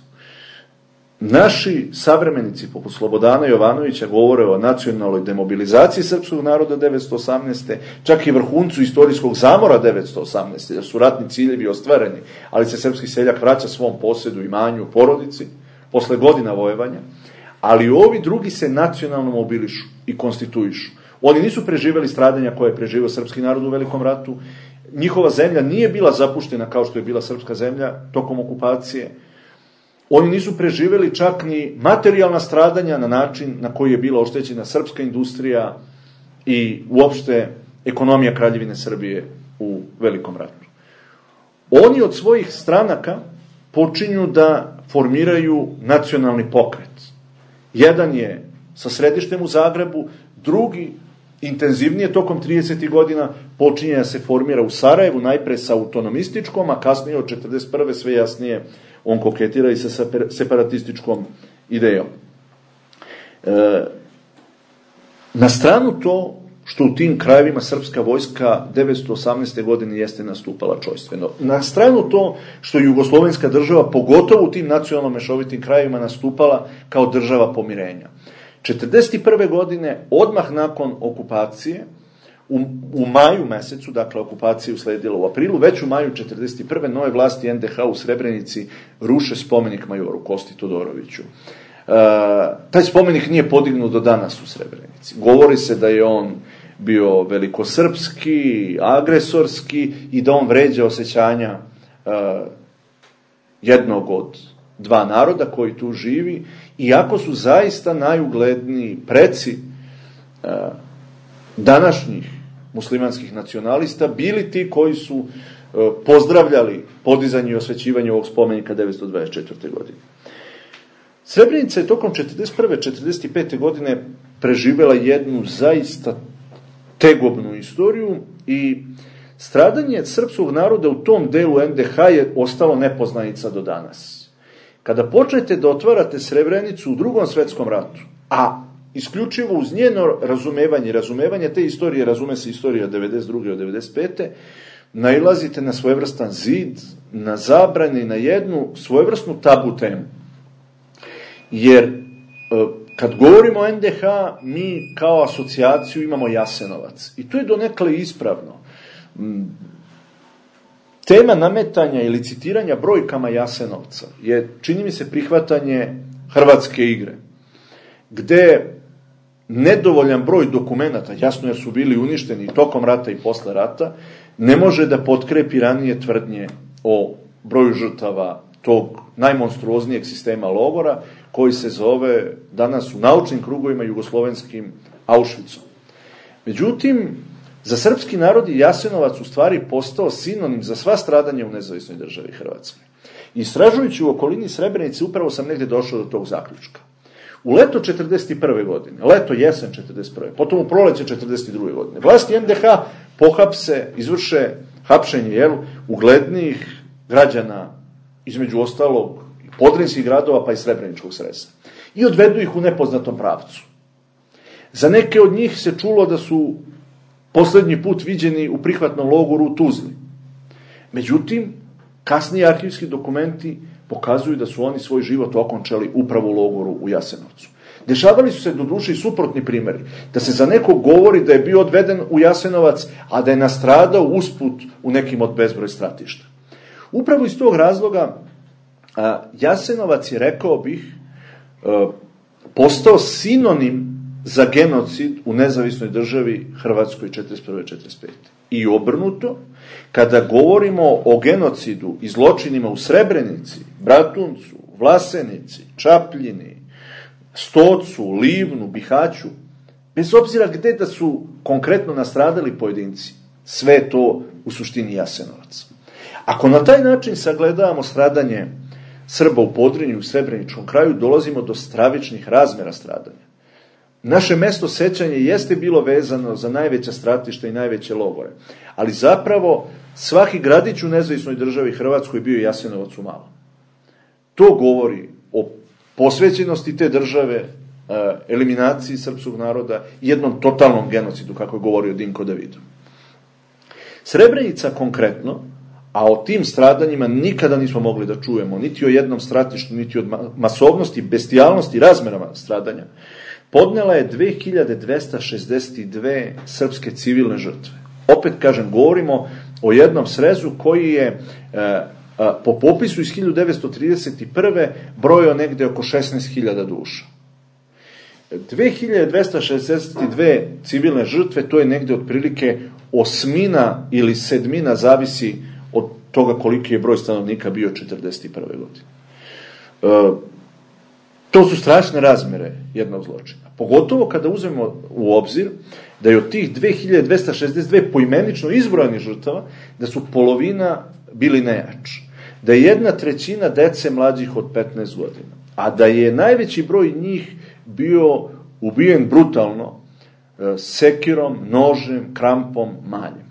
Naši savremenici, poput Slobodana Jovanovića, govore o nacionalnoj demobilizaciji srpskog naroda devetsto osamnaeste. Čak i vrhuncu istorijskog zamora devetsto osamnaeste. jer su ratni ciljevi ostvareni, ali se srpski seljak vraća svom posjedu, imanju, porodici, posle godina vojevanja, ali ovi drugi se nacionalno mobilišu i konstituišu. Oni nisu preživjeli stradanja koje je preživio srpski narod u Velikom ratu. Njihova zemlja nije bila zapuštena kao što je bila srpska zemlja tokom okupacije. Oni nisu preživjeli čak ni materijalna stradanja na način na koji je bila oštećena srpska industrija i uopšte ekonomija Kraljevine Srbije u Velikom ratu. Oni od svojih stranaka počinju da formiraju nacionalni pokret. Jedan je sa središtem u Zagrebu, drugi intenzivnije tokom tridesetih godina počinje da se formira u Sarajevu, najpre sa autonomističkom, a kasnije od četrdeset prve sve jasnije on koketira i sa separatističkom idejom. E, na stranu to što u tim krajevima srpska vojska devetsto osamnaeste. godine jeste nastupala čojstveno. Na stranu to što jugoslovenska država, pogotovo u tim nacionalno mešovitim krajevima, nastupala kao država pomirenja. četrdeset prve. godine, odmah nakon okupacije, u, u maju mesecu, dakle okupacija usledila u aprilu, već u maju četrdeset prve. nove vlasti en de ha u Srebrenici ruše spomenik majoru Kosti Todoroviću. E, taj spomenik nije podignut do danas u Srebrenici. Govori se da je on bio velikosrpski, agresorski i da on vređa osjećanja e, jednog od dva naroda koji tu živi, iako su zaista najugledniji preci e, današnjih muslimanskih nacionalista bili ti koji su e, pozdravljali podizanje i osvećivanje ovog spomenika devetsto dvadeset četvrte. godine. Srebrenica je tokom četrdeset prve. četrdeset pete. godine preživjela jednu zaista tegobnu istoriju i stradanje srpskog naroda u tom delu en de ha je ostalo nepoznanica do danas. Kada počnete da otvarate Srebrenicu u Drugom svetskom ratu, a isključivo uz njeno razumevanje, razumevanje te istorije, razume se istorija od devedeset druge od devedeset pete, nailazite na svojevrstan zid, na zabrane, na jednu svojevrsnu tabu temu. Jer kad govorimo o en de ha, mi kao asocijaciju imamo Jasenovac. I to je donekle ispravno. Tema nametanja ili citiranja brojkama Jasenovca je, čini mi se, prihvatanje hrvatske igre, gde nedovoljan broj dokumenata, jasno jer su bili uništeni tokom rata i posle rata, ne može da potkrepi ranije tvrdnje o broju žrtava tog najmonstruoznijeg sistema logora, koji se zove danas u naučnim krugovima jugoslovenskim Auschwitzom. Međutim, za srpski narod je Jasenovac u stvari postao sinonim za sva stradanja u nezavisnoj državi Hrvatskoj. Istražujući u okolini Srebrenice, upravo sam negdje došao do tog zaključka. U leto četrdeset prve godine, leto jesen četrdeset prve, potom u proleće četrdeset druge godine, vlasti en de ha pohapse, izvrše hapšenje jel, uglednijih građana, između ostalog podrinskih gradova pa i Srebreničkog Sreza, i odvedu ih u nepoznatom pravcu. Za neke od njih se čulo da su posljednji put viđeni u prihvatnom logoru u Tuzli. Međutim, kasniji arhivski dokumenti pokazuju da su oni svoj život okončali upravo u logoru u Jasenovcu. Dešavali su se doduše i suprotni primjeri, da se za nekog govori da je bio odveden u Jasenovac, a da je nastradao usput u nekim od bezbroj stratišta. Upravo iz tog razloga a, Jasenovac je, rekao bih, a, postao sinonim za genocid u nezavisnoj državi Hrvatskoj četrdeset prve četrdeset pete I obrnuto, kada govorimo o genocidu i zločinima u Srebrenici, Bratuncu, Vlasenici, Čapljini, Stocu, Livnu, Bihaću, bez obzira gde da su konkretno nastradali pojedinci, sve to u suštini Jasenovac. Ako na taj način sagledavamo stradanje Srba u Podrinju i u Srebreničkom kraju, dolazimo do stravičnih razmera stradanja. Naše mesto sećanja jeste bilo vezano za najveća stratišta i najveće logore, ali zapravo svaki gradić u nezavisnoj državi Hrvatskoj bio Jasenovac u malom. To govori o posvećenosti te države, eliminaciji srpskog naroda i jednom totalnom genocidu, kako je govorio Dinko Davidov. Srebrenica konkretno, a o tim stradanjima nikada nismo mogli da čujemo, niti o jednom stratištu, niti o masovnosti, bestijalnosti, razmerama stradanja, podnela je dve hiljade dvesta šezdeset dve srpske civilne žrtve. Opet kažem, govorimo o jednom srezu koji je e, a, po popisu iz hiljadu devetsto trideset prve brojao negde oko šesnaest hiljada duša. dve hiljade dvesta šezdeset dve civilne žrtve, to je negde otprilike osmina ili sedmina, zavisi od toga koliki je broj stanovnika bio četrdeset prve godine. E, To su strašne razmere jednog zločina. Pogotovo kada uzmemo u obzir da je od tih dve hiljade dvesta šezdeset dve poimenično izbrojenih žrtava, da su polovina bili nejači. Da je jedna trećina dece mlađih od petnaest godina. A da je najveći broj njih bio ubijen brutalno, sekirom, nožem, krampom, maljem.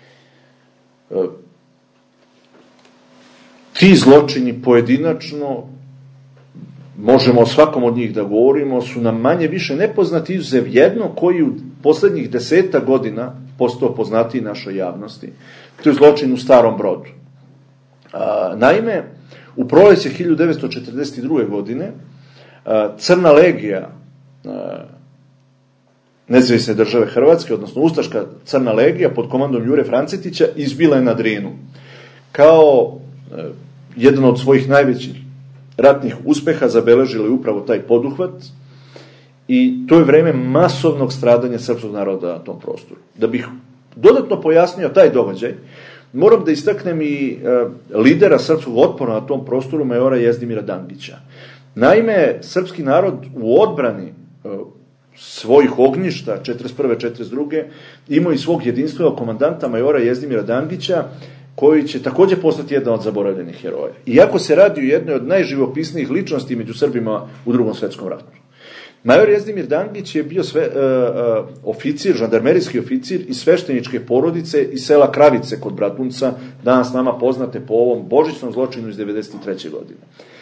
Ti zločini pojedinačno, možemo o svakom od njih da govorimo, su nam manje više nepoznati, izuzev jedno koji u poslednjih deseta godina postao poznatiji našoj javnosti. To je zločin u Starom Brodu. A, naime, u proleće hiljadu devetsto četrdeset druge godine a, Crna legija a, nezavisne države Hrvatske, odnosno Ustaška Crna legija pod komandom Jure Francetića, izbila je na Drinu. Kao a, jedan od svojih najvećih ratnih uspeha zabeležili upravo taj poduhvat i to je vreme masovnog stradanja srpskog naroda na tom prostoru. Da bih dodatno pojasnio taj događaj, moram da istaknem i e, lidera srpskog otpora na tom prostoru, majora Jezdimira Dangića. Naime, srpski narod u odbrani e, svojih ognjišta četrdeset prve četrdeset druge imao i svog jedinstvenog komandanta majora Jezdimira Dangića, koji će također postati jedan od zaboravljenih heroja. Iako se radi o jednoj od najživopisnijih ličnosti među Srbima u Drugom svetskom ratu. Major Jezdimir Dangić je bio sve, uh, uh, oficir, žandarmerijski oficir iz svešteničke porodice iz sela Kravice kod Bratunca, danas nama poznate po ovom božićnom zločinu iz devedeset treće godine.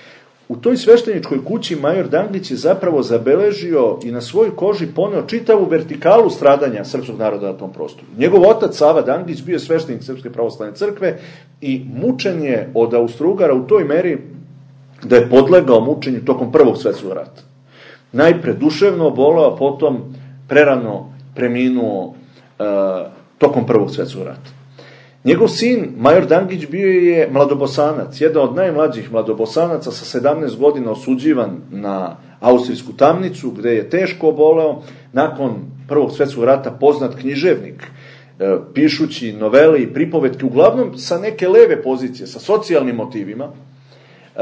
u toj svešteničkoj kući major Dangić je zapravo zabeležio i na svojoj koži poneo čitavu vertikalu stradanja srpskog naroda na tom prostoru. Njegov otac Sava Dangić bio je sveštenik Srpske pravoslavne crkve i mučen je od Austro-Ugara u toj meri da je podlegao mučenju tokom Prvog svetskog rata. Najpre duševno oboleo, a potom prerano preminuo uh, tokom Prvog svetskog rata. Njegov sin, major Dangić, bio je mladobosanac, jedan od najmlađih mladobosanaca, sa sedamnaest godina osuđivan na austrijsku tamnicu, gde je teško oboleo. Nakon Prvog svetskog rata poznat književnik, e, pišući novele i pripovetke, uglavnom sa neke leve pozicije, sa socijalnim motivima. E,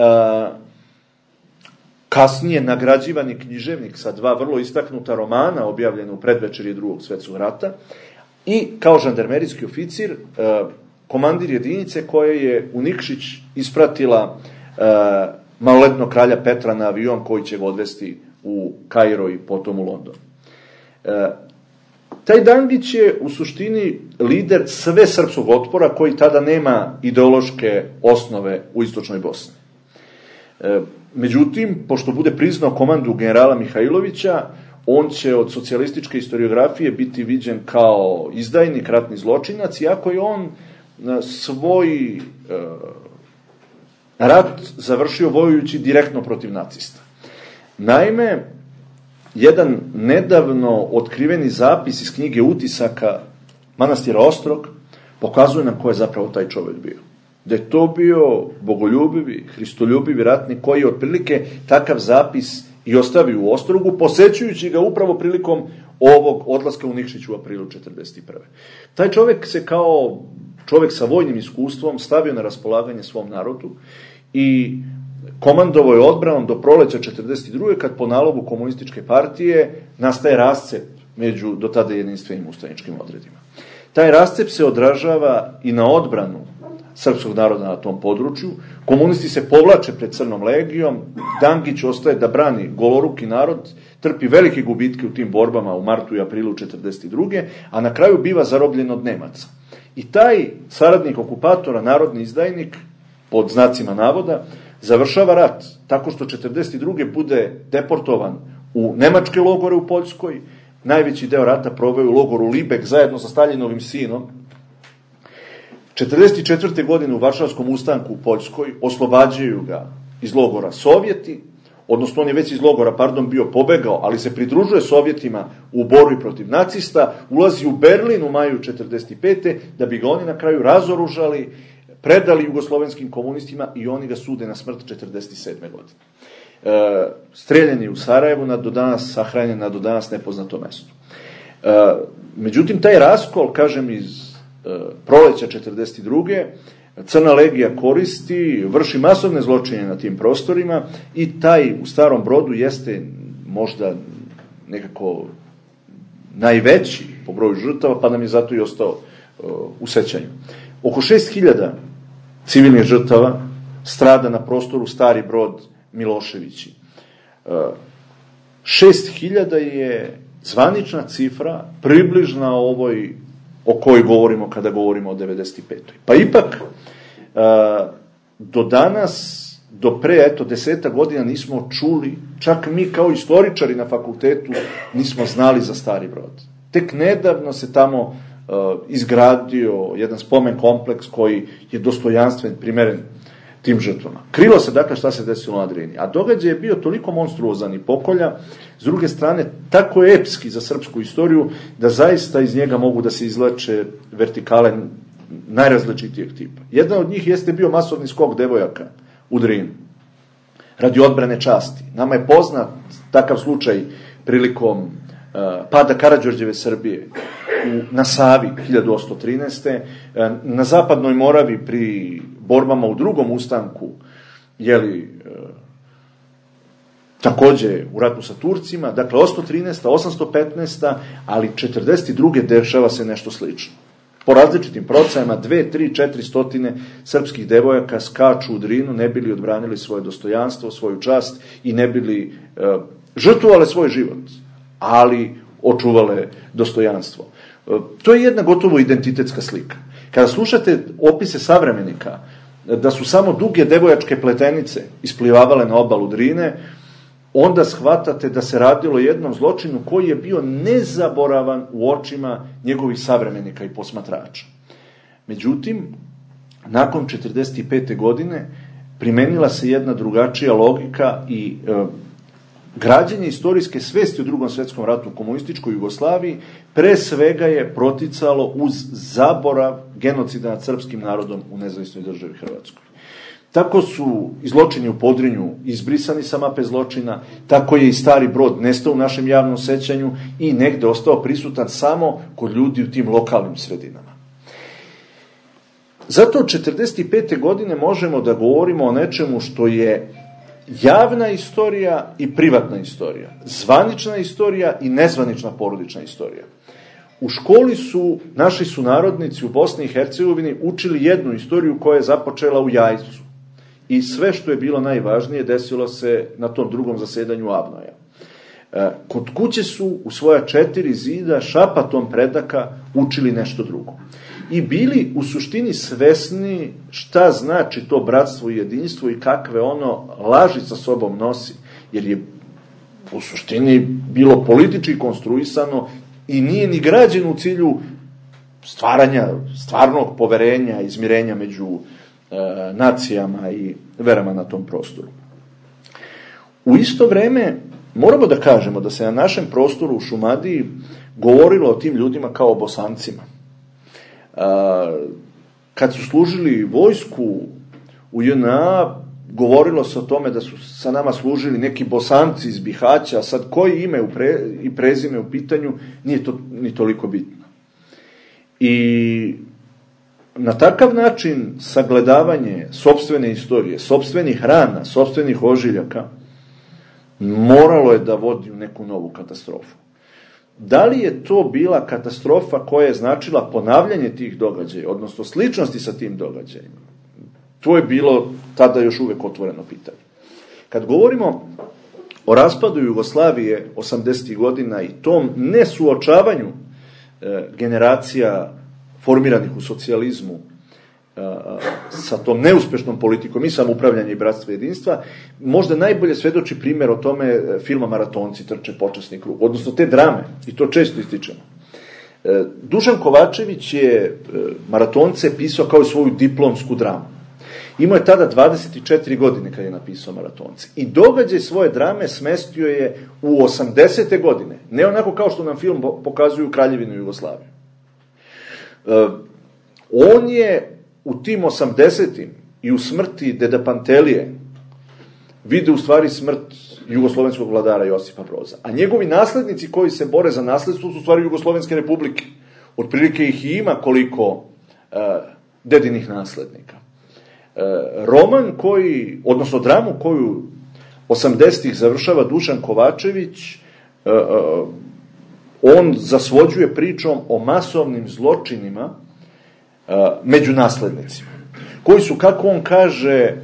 kasnije nagrađivani književnik sa dva vrlo istaknuta romana objavljena u predvečerje Drugog svetskog rata, i kao žandarmerijski oficir, komandir jedinice koja je u Nikšić ispratila maloletnog kralja Petra na avion koji će ga odvesti u Kairo i potom u London. Taj Dangić je u suštini lider sve srpskog otpora koji tada nema ideološke osnove u istočnoj Bosni. Međutim, pošto bude priznao komandu generala Mihajlovića, on će od socijalističke historiografije biti viđen kao izdajnik, ratni zločinac, iako je on svoj e, rat završio vojujući direktno protiv nacista. Naime, jedan nedavno otkriveni zapis iz knjige utisaka manastira Ostrog pokazuje nam ko je zapravo taj čovjek bio. Da je to bio bogoljubivi, hristoljubivi ratnik koji je otprilike takav zapis i ostavio u Ostrogu, posećujući ga upravo prilikom ovog odlaska u Nikšić u aprilu četrdeset prve. Taj čovjek se kao čovjek sa vojnim iskustvom stavio na raspolaganje svom narodu i komandovao je odbranom do proleća četrdeset druge kad po nalogu komunističke partije nastaje rascep među do tada jedinstvenim ustaničkim odredima. Taj rascep se odražava i na odbranu srpskog naroda na tom području. Komunisti se povlače pred Crnom legijom, Dangić ostaje da brani goloruki narod, trpi velike gubitke u tim borbama u martu i aprilu četrdeset druge, a na kraju biva zarobljen od Nemaca. I taj saradnik okupatora, narodni izdajnik, pod znacima navoda, završava rat tako što četrdeset druge bude deportovan u nemačke logore u Poljskoj, najveći deo rata proveo u logoru Libek zajedno sa Staljinovim sinom. četrdeset četvrte godine u Varšavskom ustanku u Poljskoj oslobađaju ga iz logora Sovjeti, odnosno on je već iz logora, pardon, bio pobegao, ali se pridružuje Sovjetima u borbi protiv nacista, ulazi u Berlin u maju četrdeset pete da bi ga oni na kraju razoružali, predali jugoslovenskim komunistima i oni ga sude na smrt četrdeset sedme godine. E, streljan je u Sarajevu, na do danas sahranjen na do danas nepoznatom mestu. E, međutim, taj raskol, kažem, iz proleća četrdeset druge Crna legija koristi, vrši masovne zločine na tim prostorima i taj u Starom Brodu jeste možda nekako najveći po broju žrtava, pa nam je zato i ostao uh, u sećanju. Oko šest hiljada civilnih žrtava strada na prostoru Stari Brod Miloševići. Uh, šest hiljada je zvanična cifra, približna ovoj o kojoj govorimo kada govorimo o devedeset petoj. Pa ipak, do danas, do pre, eto, deseta godina nismo čuli, čak mi kao istoričari na fakultetu nismo znali za Stari Brod. Tek nedavno se tamo izgradio jedan spomen kompleks koji je dostojanstven, primeren tim žrtvama. Krilo se, dakle, šta se desilo na Drini. A događaj je bio toliko monstruozan i pokolja, s druge strane, tako epski za srpsku istoriju, da zaista iz njega mogu da se izlače vertikale najrazličitijeg tipa. Jedna od njih jeste bio masovni skok devojaka u Drinu, radi odbrane časti. Nama je poznat takav slučaj prilikom uh, pada Karađorđeve Srbije u, na Savi hiljadu osamsto trinaeste. Uh, na zapadnoj Moravi pri borbama u drugom ustanku, jeli, uh, takođe u ratu sa Turcima, dakle osamsto trinaesta, osamsto petnaesta, ali četrdeset druge dešava se nešto slično. Po različitim procajama, dve, tri, četiri stotine srpskih devojaka skaču u Drinu, ne bili odbranili svoje dostojanstvo, svoju čast i ne bili uh, žrtvovale svoj život, ali očuvale dostojanstvo. Uh, to je jedna gotovo identitetska slika. Kada slušate opise savremenika da su samo duge devojačke pletenice isplivavale na obalu Drine, onda shvatate da se radilo o jednom zločinu koji je bio nezaboravan u očima njegovih savremenika i posmatrača. Međutim, nakon četrdeset pete. godine primenila se jedna drugačija logika i e, građenje istorijske svesti u Drugom svjetskom ratu u komunističkoj Jugoslaviji pre svega je proticalo uz zaborav genocida nad srpskim narodom u nezavisnoj državi Hrvatskoj. Tako su i zločini u Podrinju izbrisani sa mape zločina, tako je i Stari Brod nestao u našem javnom sećanju i negde ostao prisutan samo kod ljudi u tim lokalnim sredinama. Zato od četrdeset pete. godine možemo da govorimo o nečemu što je javna istorija i privatna istorija, zvanična istorija i nezvanična porodična istorija. U školi su naši sunarodnici u Bosni i Hercegovini učili jednu istoriju koja je započela u Jajcu. I sve što je bilo najvažnije desilo se na tom drugom zasedanju Avnoja. Kod kuće su u svoja četiri zida šapatom predaka učili nešto drugo. I bili u suštini svesni šta znači to bratstvo i jedinstvo i kakve ono laži sa sobom nosi. Jer je u suštini bilo politički konstruisano i nije ni građeno u cilju stvaranja stvarnog poverenja, izmirenja među e, nacijama i verama na tom prostoru. U isto vreme moramo da kažemo da se na našem prostoru u Šumadiji govorilo o tim ljudima kao o Bosancima. Kad su služili vojsku u J N A, govorilo se o tome da su sa nama služili neki Bosanci iz Bihaća, a sad koji ime i prezime u pitanju nije to ni toliko bitno. I na takav način sagledavanje sopstvene istorije, sopstvenih rana, sopstvenih ožiljaka moralo je da vodi u neku novu katastrofu. Da li je to bila katastrofa koja je značila ponavljanje tih događaja, odnosno sličnosti sa tim događajima? To je bilo tada još uvek otvoreno pitanje. Kad govorimo o raspadu Jugoslavije osamdesetih godina i tom nesuočavanju e, generacija formiranih u socijalizmu sa tom neuspešnom politikom i samoupravljanja i bratstva i jedinstva, možda najbolje svedoči primjer o tome filma Maratonci trče počasni krug, odnosno te drame, i to često ističemo. Dušan Kovačević je Maratonce pisao kao i svoju diplomsku dramu. Imao je tada dvadeset četiri godine kad je napisao Maratonce. I događaj svoje drame smestio je u osamdesete godine. Ne onako kao što nam film pokazuju Kraljevinu Jugoslaviju. On je u tim osamdesetim i u smrti deda Pantelije vide u stvari smrt jugoslovenskog vladara Josipa Broza. A njegovi naslednici koji se bore za nasledstvo su u stvari Jugoslovenske republike. Otprilike ih i ima koliko uh, dedinih naslednika. Uh, roman koji, odnosno dramu koju osamdesetih završava Dušan Kovačević, uh, uh, on zasvođuje pričom o masovnim zločinima među naslednicima, koji su, kako on kaže,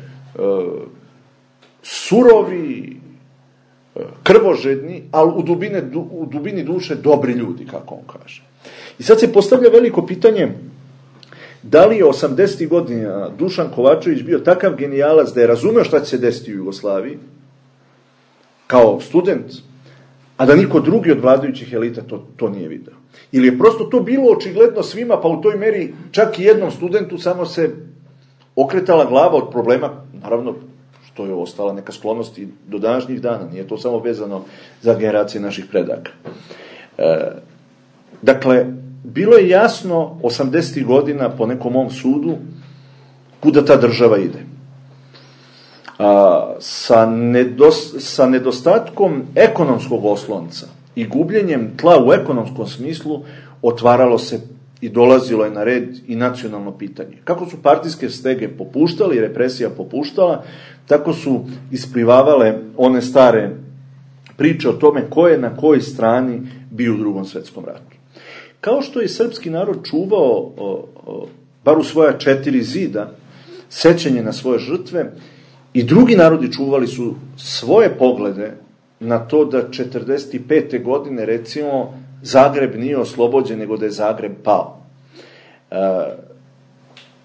surovi, krvožedni, ali u, dubine, u dubini duše dobri ljudi, kako on kaže. I sad se postavlja veliko pitanje, da li je osamdesetih godina Dušan Kovačević bio takav genijalac da je razumeo šta će se desiti u Jugoslaviji, kao student, a da niko drugi od vladajućih elita to, to nije video. Ili je prosto to bilo očigledno svima, pa u toj meri čak i jednom studentu samo se okretala glava od problema, naravno što je ostala neka sklonost i do današnjih dana, nije to samo vezano za generacije naših predaka. E, dakle, bilo je jasno osamdesetih godina po nekom mom sudu kuda ta država ide. A, sa, nedos, sa nedostatkom ekonomskog oslonca i gubljenjem tla u ekonomskom smislu otvaralo se i dolazilo je na red i nacionalno pitanje. Kako su partijske stege popuštale i represija popuštala, tako su isplivavale one stare priče o tome ko je na kojoj strani bio u Drugom svjetskom ratu. Kao što je srpski narod čuvao, o, o, bar u svoja četiri zida, sećanje na svoje žrtve, i drugi narodi čuvali su svoje poglede na to da četrdeset pete godine, recimo, Zagreb nije oslobođen, nego da je Zagreb pao. E,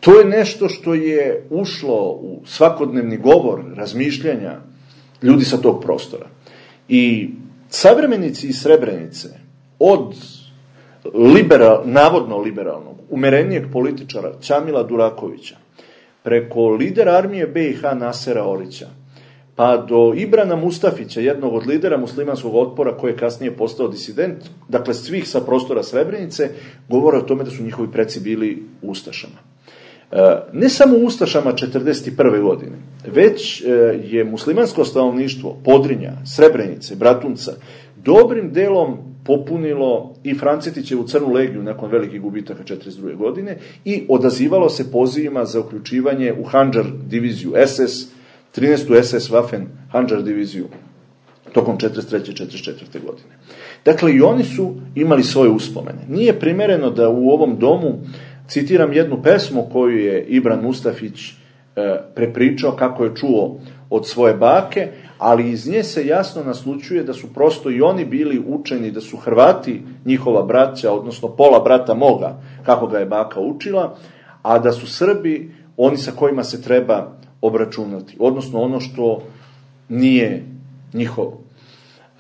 To je nešto što je ušlo u svakodnevni govor, razmišljanja ljudi sa tog prostora. I savremenici iz Srebrenice, od liberal, navodno liberalnog, umerenijeg političara Ćamila Durakovića, preko lidera armije be i ha Nasera Orića, pa do Ibrana Mustafića, jednog od lidera muslimanskog otpora koji je kasnije postao disident, dakle svih sa prostora Srebrenice, govore o tome da su njihovi preci bili ustašama. Ne samo ustašama četrdeset prve godine, već je muslimansko stanovništvo Podrinja, Srebrenice, Bratunca dobrim delom popunilo i Francetićevu Crnu legiju nakon velikih gubitaka četrdeset druge godine i odazivalo se pozivima za uključivanje u Handžar diviziju es es, trinaestu es es Waffen Handžar diviziju tokom četrdeset treće četrdeset četvrte godine. Dakle, i oni su imali svoje uspomene. Nije primereno da u ovom domu citiram jednu pesmu koju je Ibran Mustafić e, prepričao kako je čuo od svoje bake, ali iz nje se jasno naslućuje da su prosto i oni bili učeni, da su Hrvati njihova braća, odnosno pola brata moga, kako ga je baka učila, a da su Srbi oni sa kojima se treba obračunati, odnosno ono što nije njihovo. E,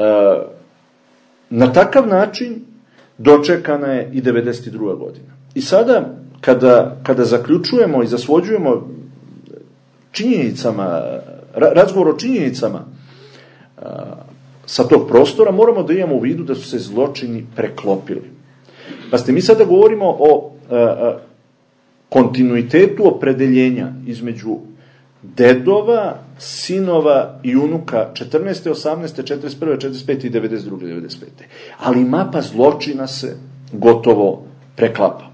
na takav način dočekana je i devedeset druga godina. I sada, kada, kada zaključujemo i zasvođujemo činjenicama, razgovor o činjenicama a, sa tog prostora, moramo da imamo u vidu da su se zločini preklopili. Pa ste mi sada govorimo o a, a, kontinuitetu opredeljenja između dedova, sinova i unuka četrnaeste, osamnaeste, četrdeset prve, četrdeset pete i devedeset druge, devedeset pete Ali mapa zločina se gotovo preklapa.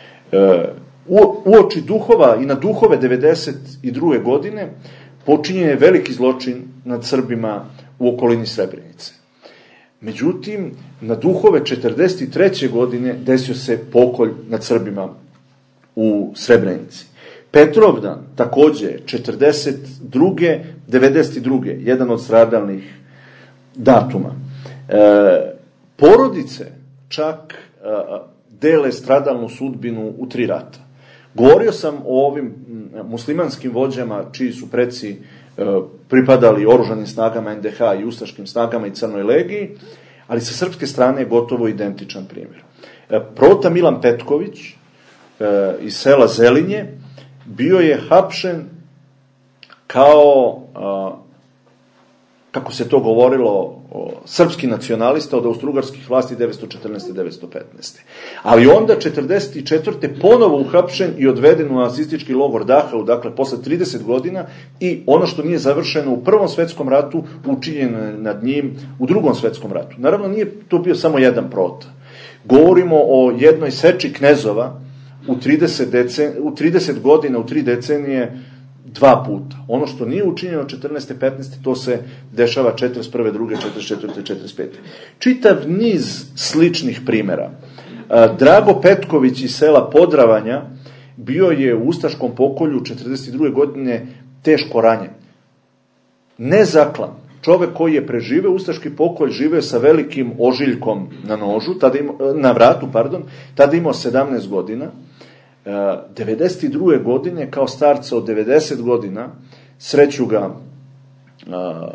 U, uoči duhova i na duhove devedeset druge godine počinjen je veliki zločin nad Srbima u okolini Srebrenice. Međutim, na duhove četrdeset treće godine desio se pokolj nad Srbima u Srebrenici. Petrovdan, takođe, četrdeset druge, devedeset druge jedan od stradalnih datuma. E, porodice čak a, dele stradalnu sudbinu u tri rata. Govorio sam o ovim muslimanskim vođama čiji su preci e, pripadali oružanim snagama en de ha i ustaškim snagama i Crnoj legiji, ali sa srpske strane je gotovo identičan primjer. E, prota Milan Petković e, iz sela Zelinje bio je hapšen kao, a, kako se to govorilo, o, srpski nacionalista od austrougarskih vlasti devetsto četrnaeste devetsto petnaeste Ali onda četrdeset četvrte ponovo uhapšen i odveden u nacistički logor Dachau, dakle posle trideset godina, i ono što nije završeno u Prvom svetskom ratu, učinjeno nad njim u Drugom svetskom ratu. Naravno, nije to bio samo jedan prota. Govorimo o jednoj seči knezova u trideset, decen, u trideset godina, u tri decenije, dva puta. Ono što nije učinjeno četrnaeste, petnaeste to se dešava četrdeset prve, druge, četrdeset četvrte, četrdeset pete Čitav niz sličnih primjera. Drago Petković iz sela Podravanja bio je u ustaškom pokolju četrdeset druge godine teško ranjen. Nezaklan. Čovek koji je preživeo ustaški pokolj, živeo sa velikim ožiljkom na nožu, tada ima, na vratu, pardon, tada imao sedamnaest godina. devedeset druge godine, kao starca od devedeset godina, sreću ga a,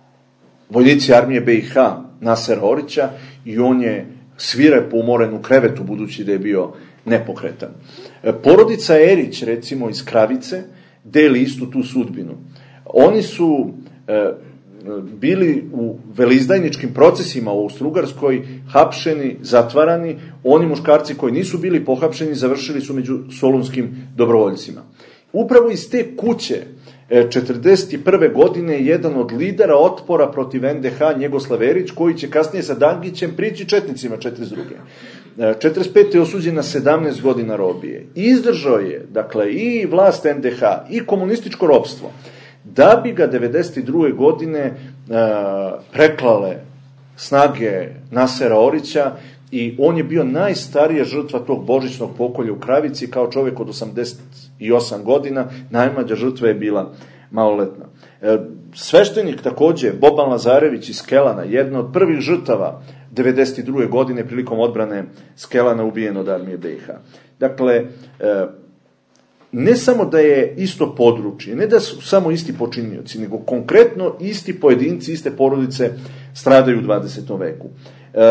vojnici armije be i ha Nasera Orića i on je svirepo umoren u krevetu, budući da je bio nepokretan. Porodica Erić, recimo iz Kravice, deli istu tu sudbinu. Oni su e, bili u veleizdajničkim procesima u Austrougarskoj, hapšeni, zatvarani. Oni muškarci koji nisu bili pohapšeni završili su među solunskim dobrovoljcima. Upravo iz te kuće četrdeset prve godine jedan od lidera otpora protiv en de ha Njegoslav Erić, koji će kasnije sa Dangićem prići četnicima četrdeset druge četrdeset pete je osuđen na sedamnaest godina robije. Izdržao je, dakle, i vlast en de ha i komunističko ropstvo, da bi ga devedeset druge godine e, preklale snage Nasera Orića i on je bio najstarija žrtva tog božićnog pokolja u Kravici, kao čovjek od osamdeset osam godina, najmlađa žrtva je bila maloletna. E, sveštenik takođe, Boban Lazarević iz Skelana, jedna od prvih žrtava devedeset druge godine prilikom odbrane Skelana, ubijen od armije be i ha. Dakle, e, ne samo da je isto područje, ne da su samo isti počinioci, nego konkretno isti pojedinci, iste porodice stradaju u dvadesetom veku. E,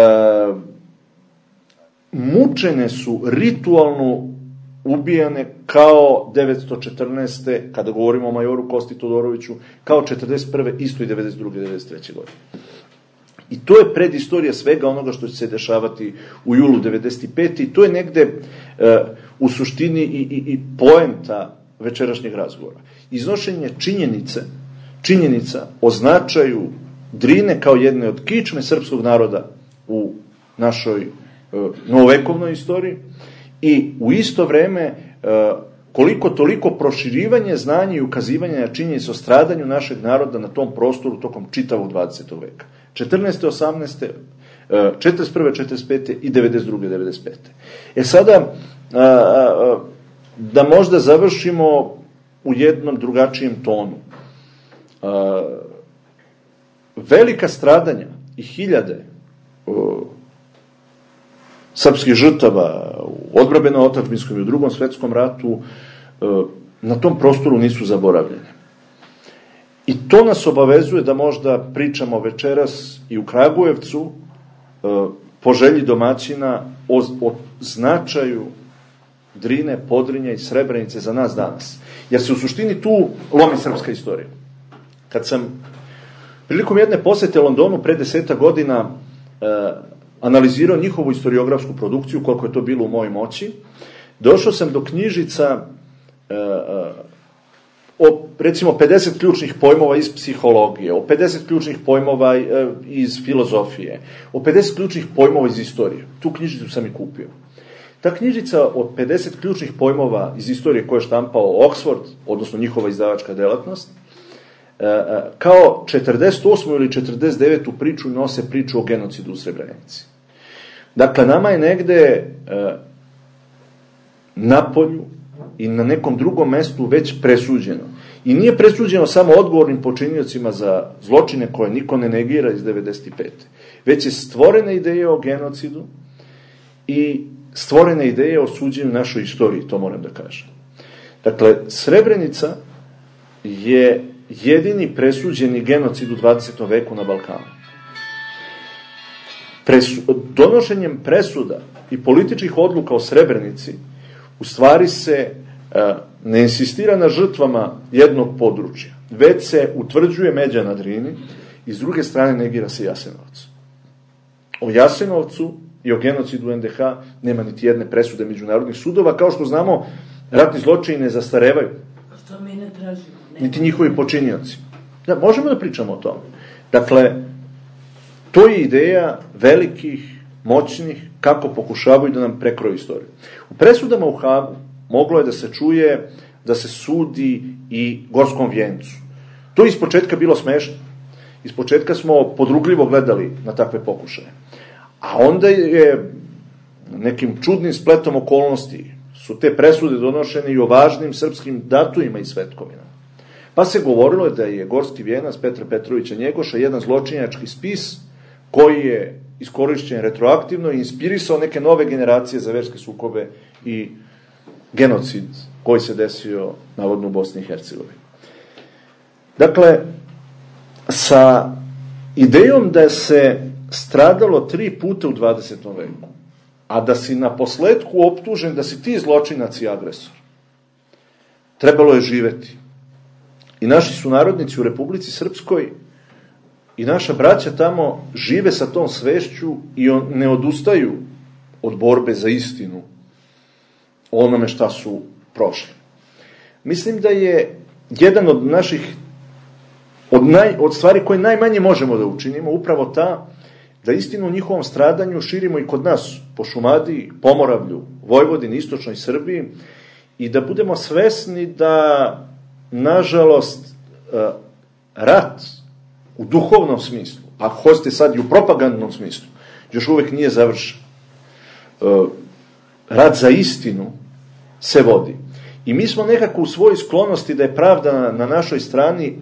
mučene su ritualno ubijane kao devetsto četrnaeste. kada govorimo o majoru Kosti Todoroviću, kao četrdeset prve isto i devedeset druge devedeset treće godine. I to je predistorija svega onoga što će se dešavati u julu devedeset pete. i to je negde e, u suštini i, i, i poenta večerašnjeg razgovora. Iznošenje činjenice, činjenica o značaju Drine kao jedne od kičme srpskog naroda u našoj e, novovekovnoj istoriji i u isto vreme e, koliko toliko proširivanje znanja i ukazivanje na činjenice o stradanju našeg naroda na tom prostoru tokom čitavog dvadesetog veka. četrnaeste, osamnaeste, četrdeset prve, četrdeset pete i devedeset druge, devedeset pete. E sada, da možda završimo u jednom drugačijem tonu. Velika stradanja i hiljade srpskih žrtava u odbrambeno-otadžbinskom i u drugom svetskom ratu na tom prostoru nisu zaboravljene. I to nas obavezuje da možda pričamo večeras i u Kragujevcu po želji domaćina o, o značaju Drine, Podrinja i Srebrenice za nas danas. Jer se u suštini tu lomi srpska istorija. Kad sam prilikom jedne posete Londonu pre deseta godina e, analizirao njihovu historiografsku produkciju, koliko je to bilo u mojoj moći, došao sam do knjižica e, o, recimo, pedeset ključnih pojmova iz psihologije, o pedeset ključnih pojmova e, iz filozofije, o pedeset ključnih pojmova iz istorije. Tu knjižicu sam i kupio. Ta knjižica od pedeset ključnih pojmova iz istorije koje je štampao Oxford, odnosno njihova izdavačka delatnost, kao četrdeset osmu ili četrdeset devetu priču nose priču o genocidu u Srebrenici. Dakle, nama je negde na polju i na nekom drugom mestu već presuđeno. I nije presuđeno samo odgovornim počiniocima za zločine koje niko ne negira iz devedeset pete. Već je stvorena ideja o genocidu i stvorene ideje o suđenju našoj istoriji, to moram da kažem. Dakle, Srebrenica je jedini presuđeni genocid u dvadesetom veku na Balkanu. Presu, donošenjem presuda i političkih odluka o Srebrenici u stvari se a, ne insistira na žrtvama jednog područja, već se utvrđuje međa na Drini i s druge strane negira se Jasenovac. O Jasenovcu i o genocidu u en de ha nema niti jedne presude međunarodnih sudova, kao što znamo, ratni zločini ne zastarevaju. Što mi ne tražimo? Ne. Niti njihovi počinioci. Da, možemo da pričamo o tome. Dakle, to je ideja velikih, moćnih, kako pokušavaju da nam prekroju istoriju. U presudama u Hagu moglo je da se čuje da se sudi i Gorskom Vjencu. To je ispočetka bilo smešno. Ispočetka smo podrugljivo gledali na takve pokušaje. A onda je nekim čudnim spletom okolnosti su te presude donošene i o važnim srpskim datumima i svetkovina. Pa se govorilo da je Gorski Vijenac Petra Petrovića Njegoša jedan zločinjački spis koji je iskorišćen retroaktivno i inspirisao neke nove generacije za verske sukobe i genocid koji se desio navodno u Bosni i Hercegovini. Dakle, sa idejom da se stradalo tri puta u dvadesetom veku, a da si na posledku optužen da si ti zločinac i agresor, trebalo je živeti. I naši sunarodnici u Republici Srpskoj i naša braća tamo žive sa tom svešću i on, ne odustaju od borbe za istinu o onome šta su prošli. Mislim da je jedan od naših od, naj, od stvari koje najmanje možemo da učinimo upravo ta da istinu u njihovom stradanju širimo i kod nas, po Šumadiji, Pomoravlju, Vojvodini, Istočnoj Srbiji, i da budemo svesni da, nažalost, rat u duhovnom smislu, pa hoćete sad i u propagandnom smislu, još uvek nije završen. Rat za istinu se vodi. I mi smo nekako u svojoj sklonosti da je pravda na, na našoj strani,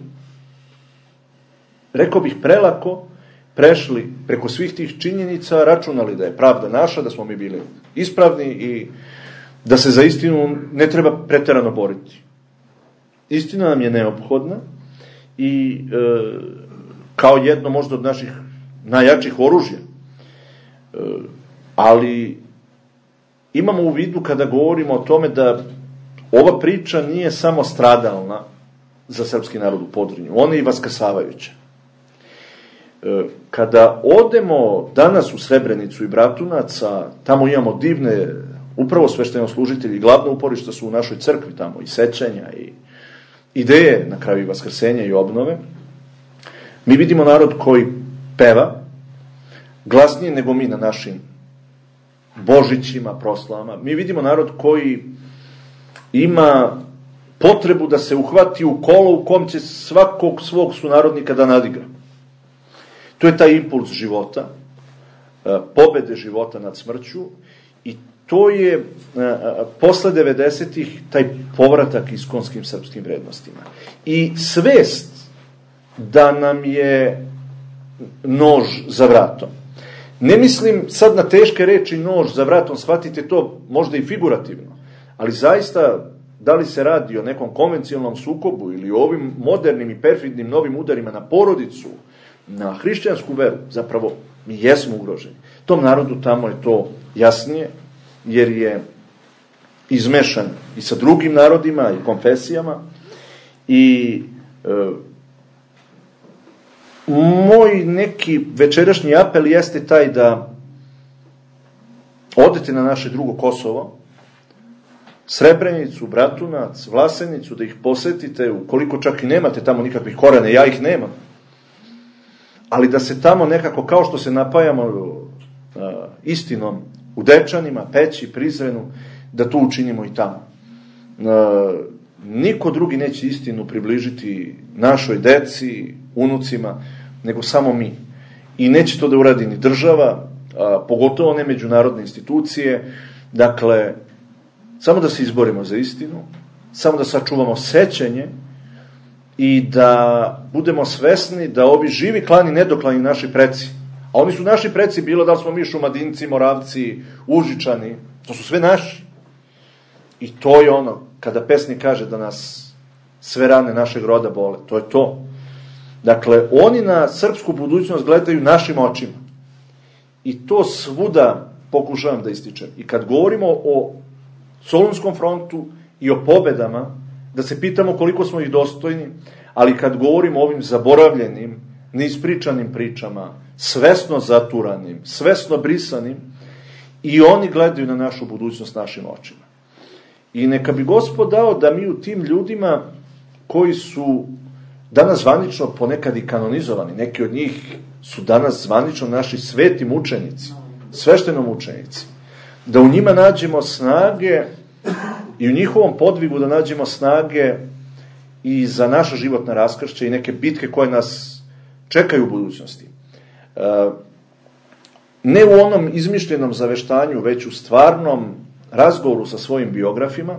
rekao bih prelako, prešli preko svih tih činjenica, računali da je pravda naša, da smo mi bili ispravni i da se za istinu ne treba preterano boriti. Istina nam je neophodna i e, kao jedno možda od naših najjačih oružja. E, ali imamo u vidu kada govorimo o tome da ova priča nije samo stradalna za srpski narod u Podrinju, ona je i vaskrsavajuća. E, kada odemo danas u Srebrenicu i Bratunac, tamo imamo divne, upravo sveštenoslужitelji i glavno uporišta su u našoj crkvi tamo, i sećanja, i ideje na kraju i vaskrsenja i obnove, mi vidimo narod koji peva glasnije nego mi na našim božićima, proslavama. Mi vidimo narod koji ima potrebu da se uhvati u kolo u kom će svakog svog sunarodnika da nadigra. To je taj impuls života, pobede života nad smrću, i to je posle devedesetih taj povratak iskonskim srpskim vrednostima. I svest da nam je nož za vratom. Ne mislim sad na teške reči nož za vratom, shvatite to možda i figurativno, ali zaista, da li se radi o nekom konvencionalnom sukobu ili o ovim modernim i perfidnim novim udarima na porodicu, na hrišćansku veru, zapravo mi jesmo ugroženi. Tom narodu tamo je to jasnije, jer je izmešan i sa drugim narodima i konfesijama, i e, moj neki večerašnji apel jeste taj da odete na naše drugo Kosovo, Srebrenicu, Bratunac, Vlasenicu, da ih posetite, ukoliko čak i nemate tamo nikakvih korena, ja ih nemam, ali da se tamo nekako, kao što se napajamo uh, istinom u Dečanima, Peći, Prizrenu, da to učinimo i tamo. Uh, niko drugi neće istinu približiti našoj deci, unucima, nego samo mi. I neće to da uradi ni država, uh, pogotovo ne međunarodne institucije. Dakle, samo da se izborimo za istinu, samo da sačuvamo sećanje i da budemo svesni da ovi živi klani, nedoklani naši preci, a oni su naši preci, bilo da li smo mi Šumadinci, Moravci, Užičani, to su sve naši. I to je ono, kada pesnik kaže da nas sve rane našeg roda bole, to je to. Dakle, oni na srpsku budućnost gledaju našim očima. I to svuda pokušavam da ističem. I kad govorimo o Solunskom frontu i o pobedama, da se pitamo koliko smo ih dostojni, ali kad govorimo o ovim zaboravljenim, neispričanim pričama, svesno zaturanim, svesno brisanim, i oni gledaju na našu budućnost našim očima. I neka bi Gospod dao da mi u tim ljudima koji su danas zvanično ponekad i kanonizovani, neki od njih su danas zvanično naši sveti mučenici, svešteno mučenici, da u njima nađemo snage i u njihovom podvigu da nađemo snage i za naša životna raskršća i neke bitke koje nas čekaju u budućnosti. Ne u onom izmišljenom zaveštanju, već u stvarnom razgovoru sa svojim biografima.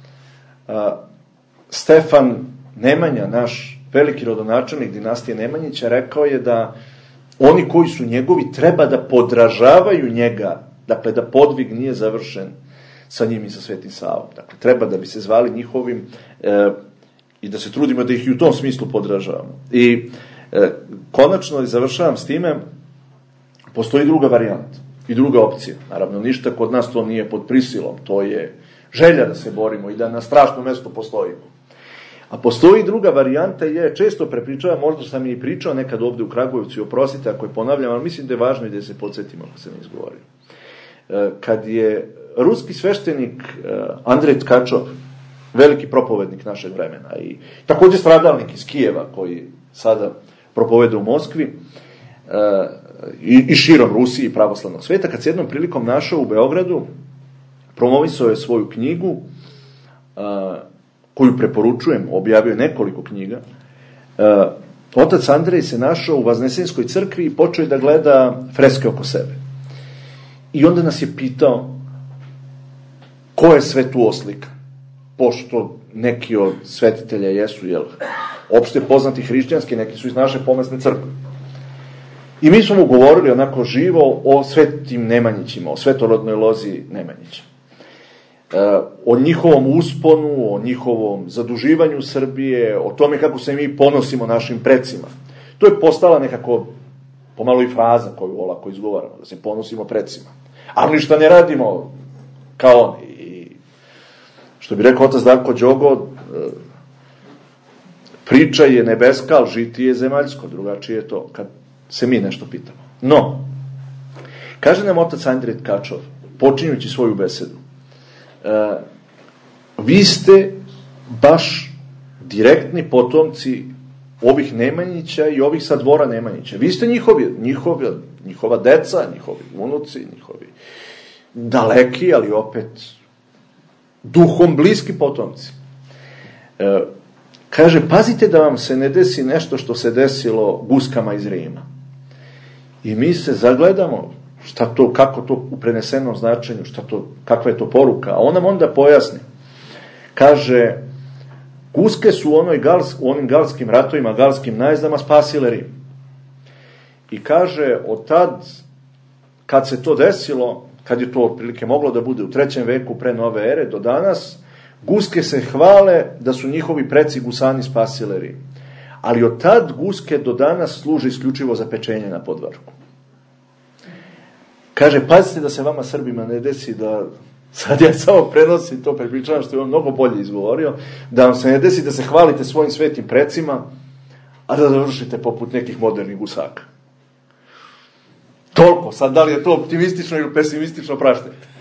Stefan Nemanja, naš veliki rodonačelnik dinastije Nemanjića, rekao je da oni koji su njegovi treba da podražavaju njega, dakle da podvig nije završen sa njim i sa Svetim Savom. Dakle, treba da bi se zvali njihovim e, i da se trudimo da ih i u tom smislu podražavamo. I e, konačno, i završavam s time, postoji druga varijanta i druga opcija. Naravno, ništa kod nas to nije pod prisilom, to je želja da se borimo i da na strašnom mestu postojimo. A postoji druga varijanta, je često prepričavam, možda sam i pričao nekad ovde u Kragujevcu, oprostite ako je ponavljam, ali mislim da je važno i da se podsjetimo ako se ne izgovorio. Kad je ruski sveštenik Andrej Tkačov, veliki propovednik našeg vremena i također stradalnik iz Kijeva koji sada propoveda u Moskvi i, i širom Rusiji i pravoslavnog sveta, kad se jednom prilikom našao u Beogradu, promovisao je svoju knjigu koju preporučujem, objavio je nekoliko knjiga. Otac Andrej se našao u Vaznesenskoj crkvi i počeo je da gleda freske oko sebe. I onda nas je pitao ko je sve tu oslika, pošto neki od svetitelja jesu, jel, opšte poznati hrišćanski, neki su iz naše pomesne crkve. I mi smo mu govorili onako živo o svetim Nemanjićima, o svetorodnoj lozi Nemanjića. o njihovom usponu, o njihovom zaduživanju Srbije, o tome kako se mi ponosimo našim precima. To je postala nekako pomalo i fraza koju olako izgovaramo, da se ponosimo precima. Ali ništa ne radimo kao oni. I što bi rekao otac Darko Đogo, priča je nebeska, ali žiti je zemaljsko. Drugačije je to kad se mi nešto pitamo. No, kaže nam otac Andrej Tkačov, počinjući svoju besedu, e, vi ste baš direktni potomci ovih Nemanjića i ovih sa dvora Nemanjića. Vi ste njihovi, njihovi, njihova deca, njihovi unuci, njihovi daleki, ali opet duhom bliski potomci. E, kaže, pazite da vam se ne desi nešto što se desilo guskama iz Rima. I mi se zagledamo šta to, kako to u prenesenom značenju, šta to, kakva je to poruka. A on nam onda pojasni. Kaže, guske su u, onoj gals, u onim galskim ratovima, galskim najezdama spasile Rim. I kaže, od tad, kad se to desilo, kad je to otprilike moglo da bude u trećem veku pre nove ere do danas, guske se hvale da su njihovi preci gusani spasile Rim. Ali od tad guske do danas služe isključivo za pečenje na podvarku. Kaže, pazite da se vama Srbima ne desi da, sad ja samo prenosim to, prepričavam što je on mnogo bolje izgovorio, da vam se ne desi da se hvalite svojim svetim precima, a da završite poput nekih modernih gusaka. Toliko, sad da li je to optimistično ili pesimistično, praštajte.